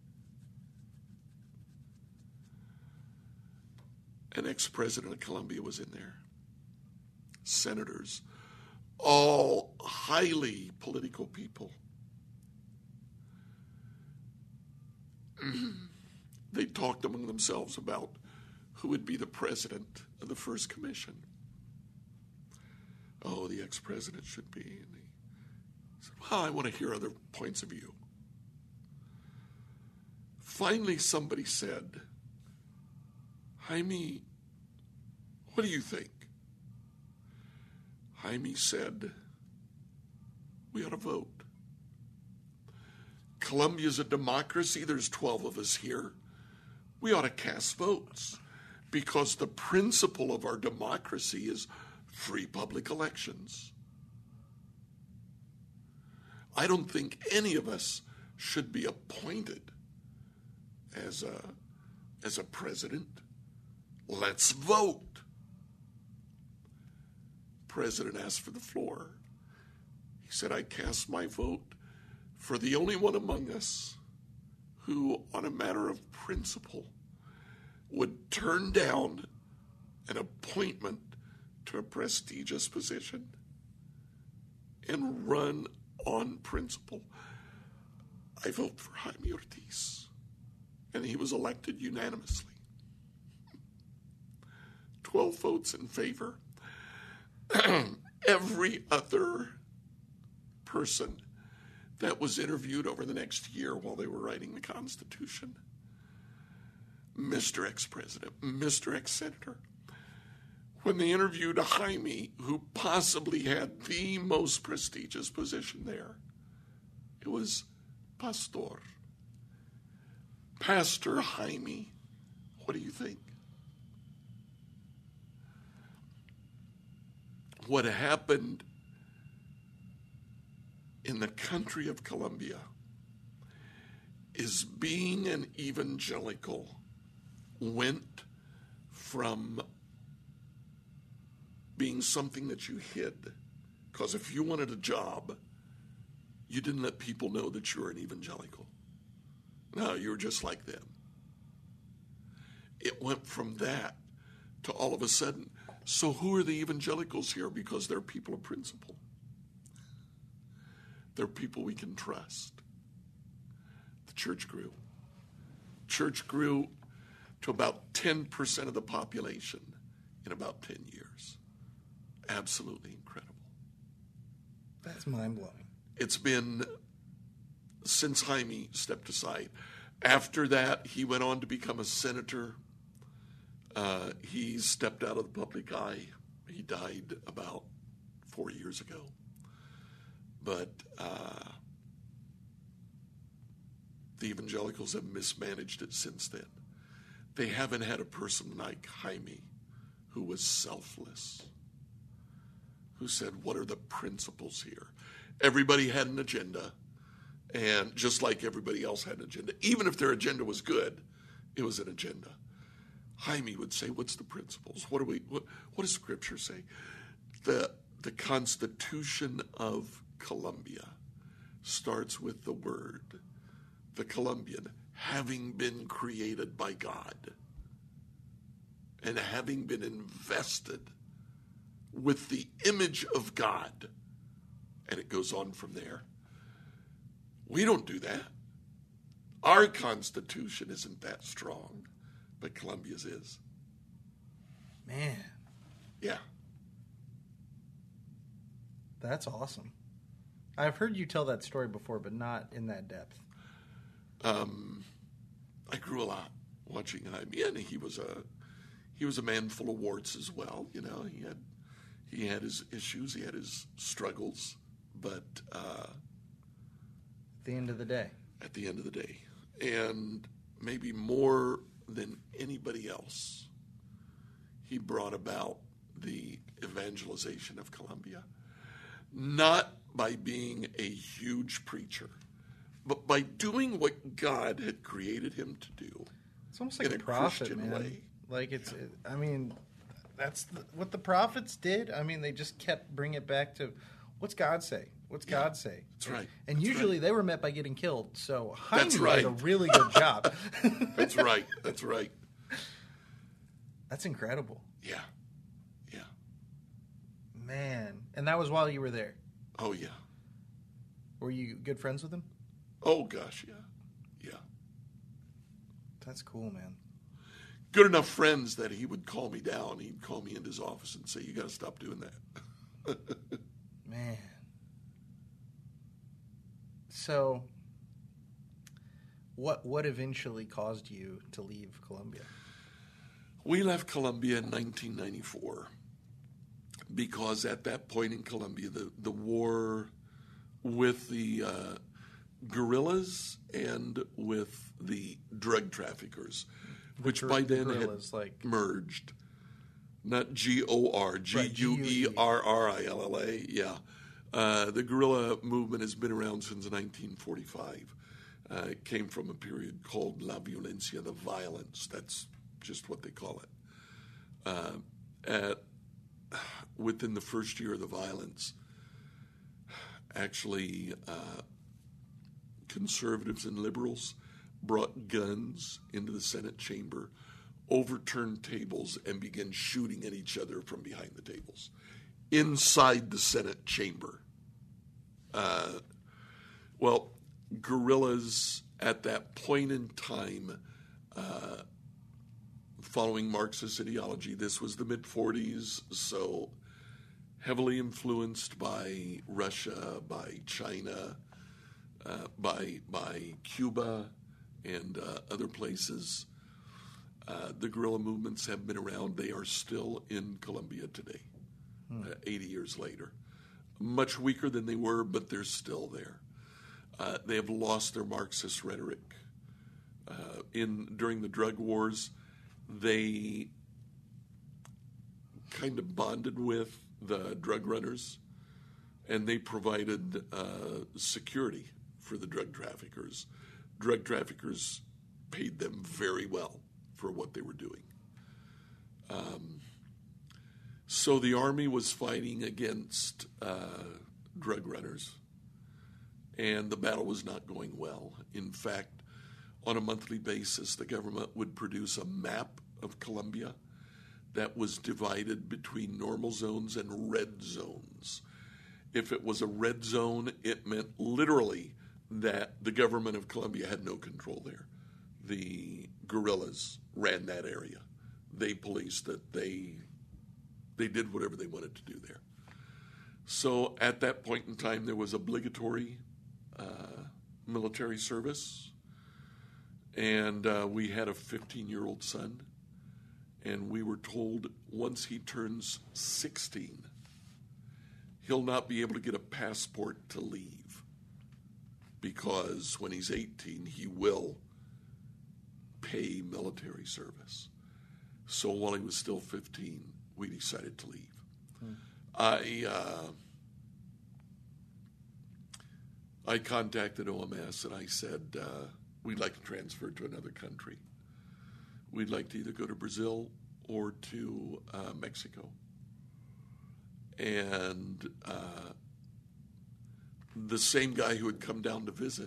An ex-president of Colombia was in there. Senators, all highly political people. They talked among themselves about who would be the president of the first commission. Oh, the ex-president should be. And they said, well, I want to hear other points of view. Finally, somebody said, Jaime, what do you think? Jaime said, we ought to vote. Colombia's a democracy. There's 12 of us here. We ought to cast votes because the principle of our democracy is free public elections. I don't think any of us should be appointed as a president. Let's vote. President asked for the floor. He said, I cast my vote for the only one among us who, on a matter of principle, would turn down an appointment to a prestigious position and run on principle. I vote for Jaime Ortiz. And he was elected unanimously. 12 votes in favor. Every other person that was interviewed over the next year while they were writing the Constitution. Mr. Ex-President, Mr. Ex-Senator. When they interviewed Jaime, who possibly had the most prestigious position there, it was Pastor. Pastor Jaime, what do you think? What happened in the country of Colombia is being an evangelical went from being something that you hid. Because if you wanted a job, you didn't let people know that you were an evangelical. No, you were just like them. It went from that to all of a sudden, so who are the evangelicals here? Because they're people of principle. They're people we can trust. The church grew. Church grew to about 10% of the population in about 10 years. Absolutely incredible.
That's mind-blowing.
It's been since Jaime stepped aside. After that, he went on to become a senator. He stepped out of the public eye. He died about 4 years ago. But the evangelicals have mismanaged it since then. They haven't had a person like Jaime who was selfless, who said, what are the principles here? Everybody had an agenda, and just like everybody else had an agenda, even if their agenda was good, it was an agenda. Jaime would say, what's the principles? What does Scripture say? The Constitution of Colombia starts with the word, the Colombian, having been created by God and having been invested with the image of God. And it goes on from there. We don't do that. Our Constitution isn't that strong, but Colombia's is.
Man.
Yeah.
That's awesome. I've heard you tell that story before, but not in that depth.
I grew a lot watching Jaime, and he was a man full of warts as well. You know, he had his issues, he had his struggles, but
at the end of the day,
and maybe more than anybody else, he brought about the evangelization of Colombia, not by being a huge preacher, but by doing what God had created him to do.
It's almost like a prophet,
Christian
man.
way.
Like that's what the prophets did. I mean, they just kept bringing it back to, what's God say? What's God say?
That's right.
And
That's
usually
right.
they were met by getting killed. So Jaime
That's right.
did a really good job.
That's right. That's right.
That's incredible.
Yeah. Yeah.
Man. And that was while you were there.
Oh, yeah.
Were you good friends with him?
Oh, gosh, yeah. Yeah.
That's cool, man.
Good enough friends that he would call me down. He'd call me into his office and say, you got to stop doing that.
Man. So, what eventually caused you to leave Colombia?
We left Colombia in 1994 because at that point in Colombia, the war with the guerrillas and with the drug traffickers, which by then had merged. Not G-O-R, G-U-E-R-R-I-L-L-A, yeah. The guerrilla movement has been around since 1945. It came from a period called La Violencia, the violence. That's just what they call it. Within the first year of the violence, actually, conservatives and liberals brought guns into the Senate chamber, overturned tables, and began shooting at each other from behind the tables inside the Senate chamber. Well, guerrillas at that point in time, following Marxist ideology, this was the mid-40s, so heavily influenced by Russia, by China, by Cuba and other places. The guerrilla movements have been around. They are still in Colombia today, 80 years later. Much weaker than they were, but they're still there. They have lost their Marxist rhetoric. During the drug wars, they kind of bonded with the drug runners, and they provided security for the drug traffickers. Drug traffickers paid them very well for what they were doing. So the army was fighting against drug runners, and the battle was not going well. In fact, on a monthly basis, the government would produce a map of Colombia that was divided between normal zones and red zones. If it was a red zone, it meant literally that the government of Colombia had no control there. The guerrillas ran that area. They policed it. They did whatever they wanted to do there. So at that point in time, there was obligatory military service. And we had a 15-year-old son. And we were told once he turns 16, he'll not be able to get a passport to leave. Because when he's 18, he will pay military service. So while he was still 15, we decided to leave. I contacted OMS and I said, we'd like to transfer to another country. We'd like to either go to Brazil or to Mexico. And the same guy who had come down to visit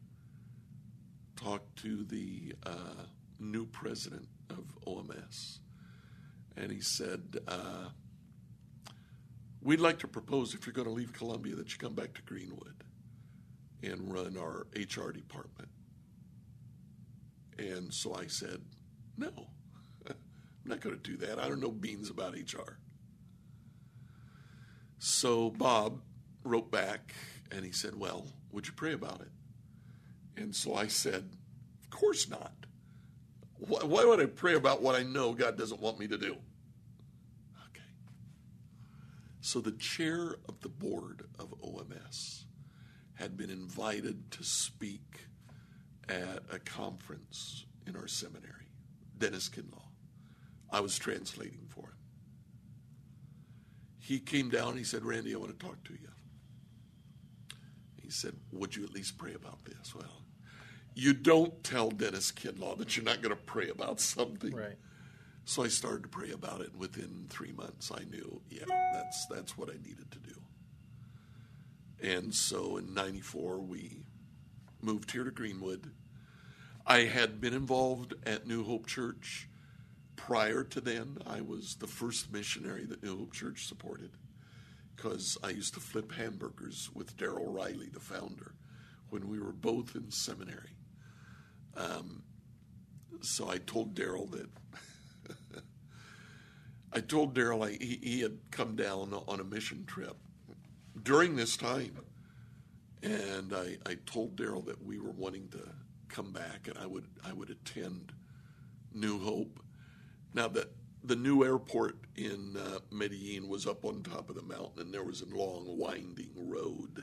talked to the new president of OMS. And he said, we'd like to propose, if you're going to leave Colombia, that you come back to Greenwood and run our HR department. And so I said, no, I'm not going to do that. I don't know beans about HR. So Bob wrote back and he said, well, would you pray about it? And so I said, of course not. Why would I pray about what I know God doesn't want me to do? Okay. So the chair of the board of OMS had been invited to speak at a conference in our seminary, Dennis Kinlaw. I was translating for him. He came down and he said, Randy, I want to talk to you. He said, would you at least pray about this? Well, you don't tell Dennis Kinlaw that you're not going to pray about something.
Right.
So I started to pray about it. Within 3 months, I knew, that's what I needed to do. And so in 94, we moved here to Greenwood. I had been involved at New Hope Church prior to then. I was the first missionary that New Hope Church supported because I used to flip hamburgers with Darrell Riley, the founder, when we were both in seminary. So I told Darrell that he had come down on a mission trip during this time, and I told Darrell that we were wanting to come back and I would attend New Hope. Now that the new airport in Medellin was up on top of the mountain, and there was a long winding road.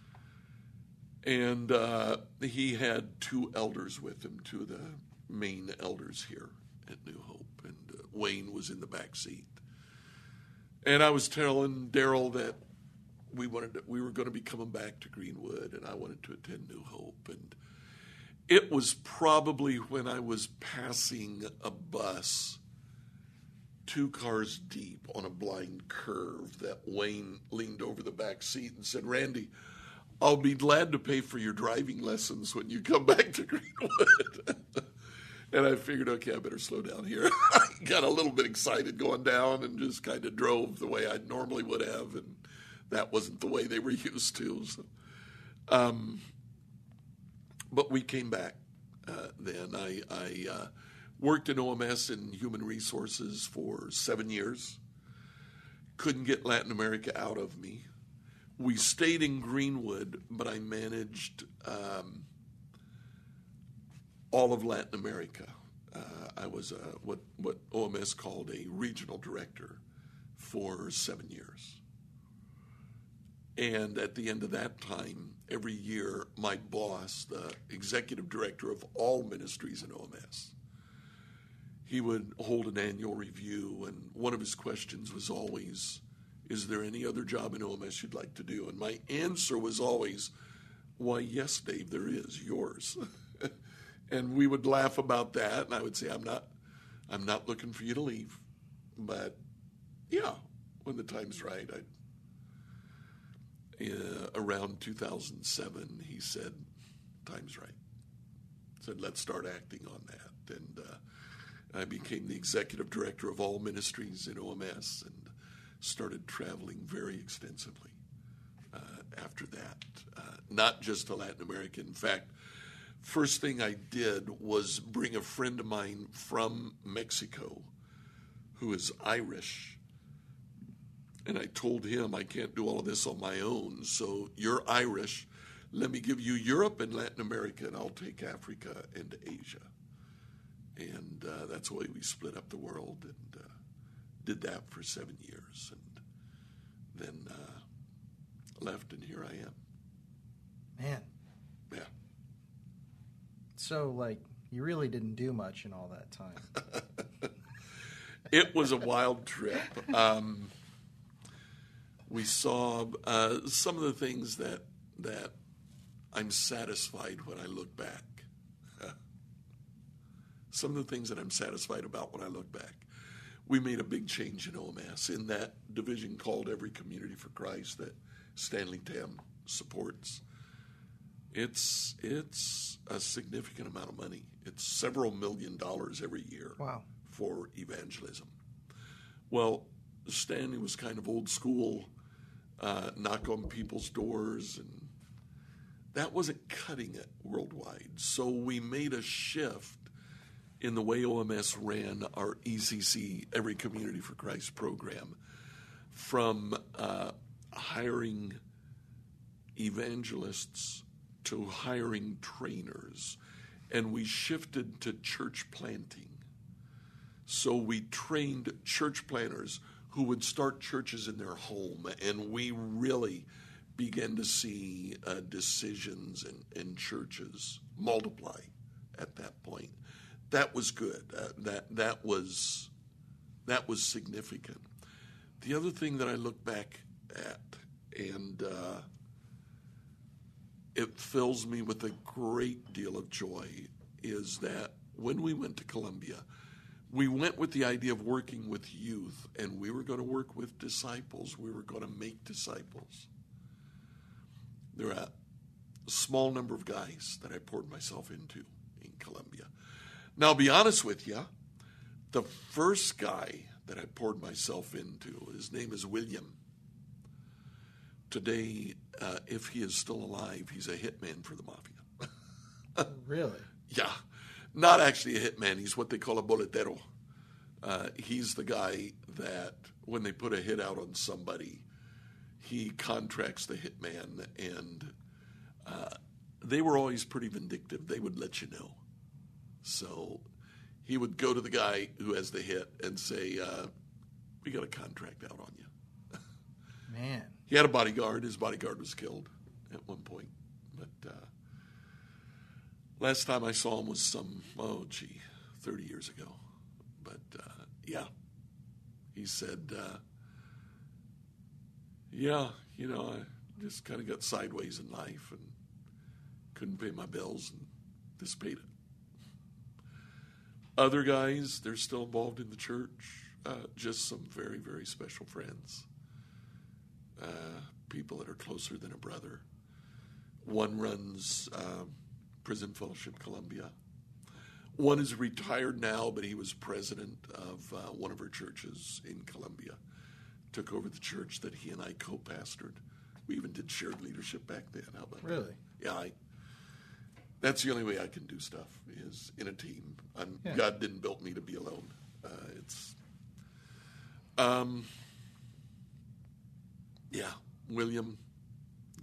And he had 2 elders with him, 2 of the main elders here at New Hope, and Wayne was in the back seat. And I was telling Darrell that we were going to be coming back to Greenwood, and I wanted to attend New Hope. And it was probably when I was passing a bus 2 cars deep on a blind curve that Wayne leaned over the back seat and said, Randy, I'll be glad to pay for your driving lessons when you come back to Greenwood. And I figured, okay, I better slow down here. I got a little bit excited going down and just kind of drove the way I normally would have, and that wasn't the way they were used to. So. But we came back then. I worked in OMS in human resources for 7 years. Couldn't get Latin America out of me. we stayed in Greenwood, but I managed all of Latin America. I was what OMS called a regional director for 7 years. And at the end of that time, every year, my boss, the executive director of all ministries in OMS, he would hold an annual review, and one of his questions was always, is there any other job in OMS you'd like to do? And my answer was always, why, yes, Dave, there is, yours. And we would laugh about that, and I would say, I'm not looking for you to leave. But, yeah, when the time's right, around 2007, he said, time's right. Said, let's start acting on that. And I became the executive director of all ministries in OMS and started traveling very extensively after that, not just to Latin America. In fact, first thing I did was bring a friend of mine from Mexico who is Irish. And I told him I can't do all of this on my own, so you're Irish. Let me give you Europe and Latin America, and I'll take Africa and Asia. And that's the way we split up the world and did that for 7 years. And then left, and here I am.
Man.
Yeah.
So, like, you really didn't do much in all that time.
It was a wild trip. We saw some of the things that I'm satisfied when I look back. Some of the things that I'm satisfied about when I look back. We made a big change in OMS in that division called Every Community for Christ that Stanley Tam supports. It's a significant amount of money. It's several $1 million every year.
Wow.
For evangelism. Well, Stanley was kind of old school, knock on people's doors, and that wasn't cutting it worldwide. So we made a shift in the way OMS ran our ECC, Every Community for Christ program, from hiring evangelists to hiring trainers, and we shifted to church planting. So we trained church planters who would start churches in their home, and we really began to see decisions in churches multiply at that point. That was good. That was significant. The other thing that I look back at, and it fills me with a great deal of joy, is that when we went to Colombia, we went with the idea of working with youth, and we were going to work with disciples. We were going to make disciples. There are a small number of guys that I poured myself into in Colombia. Now, I'll be honest with you, the first guy that I poured myself into, his name is William. Today, if he is still alive, he's a hitman for the mafia.
Really?
Yeah. Not actually a hitman. He's what they call a boletero. He's the guy that when they put a hit out on somebody, he contracts the hitman, and they were always pretty vindictive. They would let you know. So he would go to the guy who has the hit and say, we got a contract out on you.
Man.
He had a bodyguard. His bodyguard was killed at one point. But last time I saw him was 30 years ago. But, yeah, he said, I just kind of got sideways in life and couldn't pay my bills and dissipated. Other guys, they're still involved in the church, just some very, very special friends, people that are closer than a brother. One runs Prison Fellowship Colombia. One is retired now, but he was president of one of our churches in Colombia. Took over the church that he and I co-pastored. We even did shared leadership back then. How about
really?
That? Yeah, that's the only way I can do stuff, is in a team.
Yeah.
God didn't build me to be alone. William,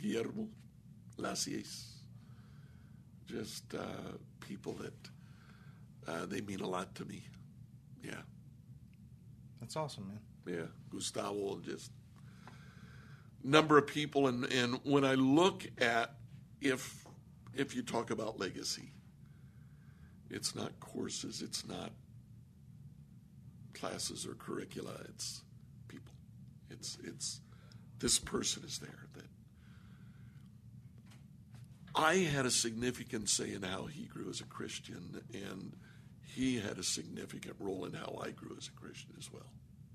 Guillermo Lacies. Just people that they mean a lot to me. Yeah.
That's awesome, man.
Yeah, Gustavo, just number of people. And when I look at, if you talk about legacy, it's not courses, it's not classes or curricula, it's people. It's this person is there that I had a significant say in how he grew as a Christian, and he had a significant role in how I grew as a Christian as well.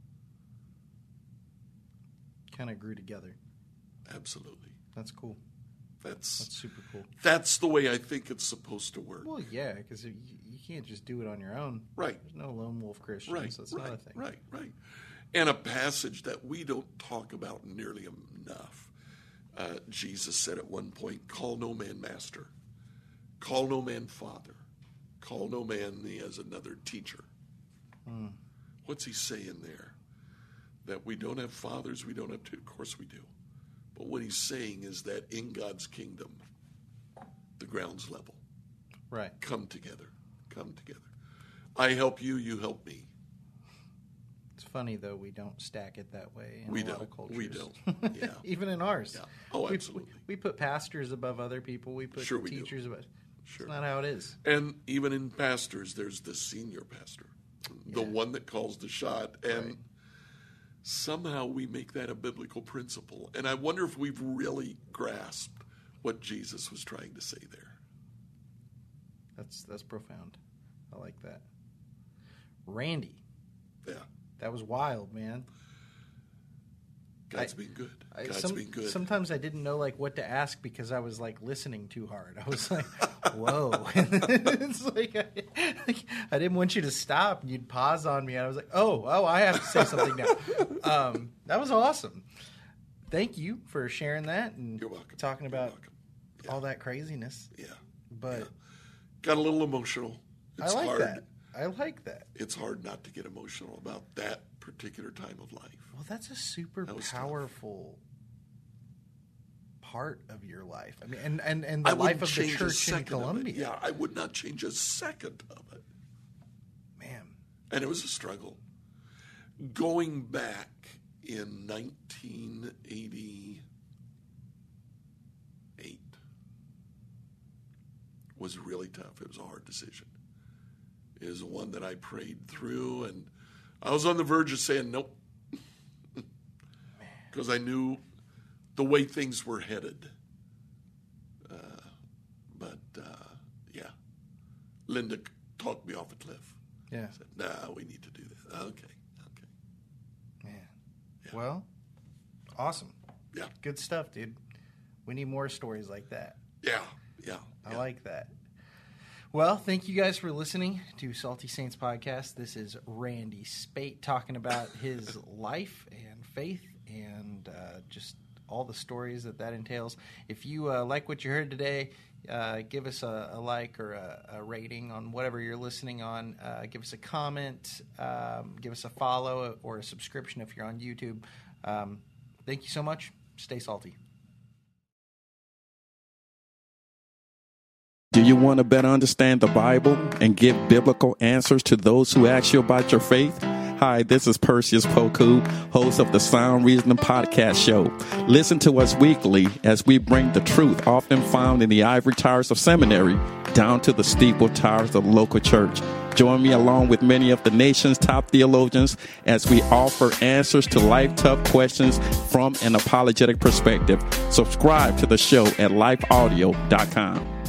Kind of grew together.
Absolutely.
That's cool. That's super cool.
That's the way I think it's supposed to work.
Well, yeah, because you can't just do it on your own.
Right.
There's no lone wolf Christians.
Right.
That's
right.
not a thing.
Right. And a passage that we don't talk about nearly enough. Jesus said at one point, "Call no man master, call no man father, call no man as another teacher." What's he saying there? That we don't have fathers, we don't have two. Of course we do. But what he's saying is that in God's kingdom, the ground's level.
Right.
Come together. I help you, you help me.
It's funny, though, we don't stack it that way in
We
a lot
don't.
of cultures.
We don't. Yeah.
Even in ours.
Yeah. Oh, absolutely.
We put pastors above other people. We put
we
teachers
do.
above.
Sure.
It's not how it is.
And even in pastors, there's the senior pastor, the one that calls the shot. And somehow we make that a biblical principle. And I wonder if we've really grasped what Jesus was trying to say there.
That's profound. I like that. Randy.
Yeah.
That was wild, man.
God's been good. Been good.
Sometimes I didn't know what to ask because I was listening too hard. I was like, "Whoa!" It's I didn't want you to stop. You'd pause on me. I was like, "Oh, I have to say something now." That was awesome. Thank you for sharing that and
You're welcome.
talking about
Yeah.
all that craziness.
Yeah.
But
got a little emotional. It's
I like
hard.
that. I like that.
It's hard not to get emotional about that particular time of life.
Well, that's a super powerful part of your life. I mean, and the life of the church in Colombia.
Yeah, I would not change a second of it.
Man.
And it was a struggle. Going back in 1988 was really tough. It was a hard decision. It was one that I prayed through, and I was on the verge of saying nope. Because I knew the way things were headed. Yeah. Linda talked me off a cliff.
Yeah.
Said, "Nah, we need to do that." Okay.
Man.
Yeah.
Well, awesome.
Yeah.
Good stuff, dude. We need more stories like that.
Yeah.
I like that. Well, thank you guys for listening to Salty Saints Podcast. This is Randy Spate talking about his life and faith and just all the stories that entails. If you like what you heard today, give us a like or a rating on whatever you're listening on. Give us a comment. Give us a follow or a subscription if you're on YouTube. Thank you so much. Stay salty.
Do you want to better understand the Bible and give biblical answers to those who ask you about your faith? Hi, this is Perseus Poku, host of the Sound Reasoning Podcast Show. Listen to us weekly as we bring the truth often found in the ivory towers of seminary down to the steeple towers of the local church. Join me along with many of the nation's top theologians as we offer answers to life-tough questions from an apologetic perspective. Subscribe to the show at lifeaudio.com.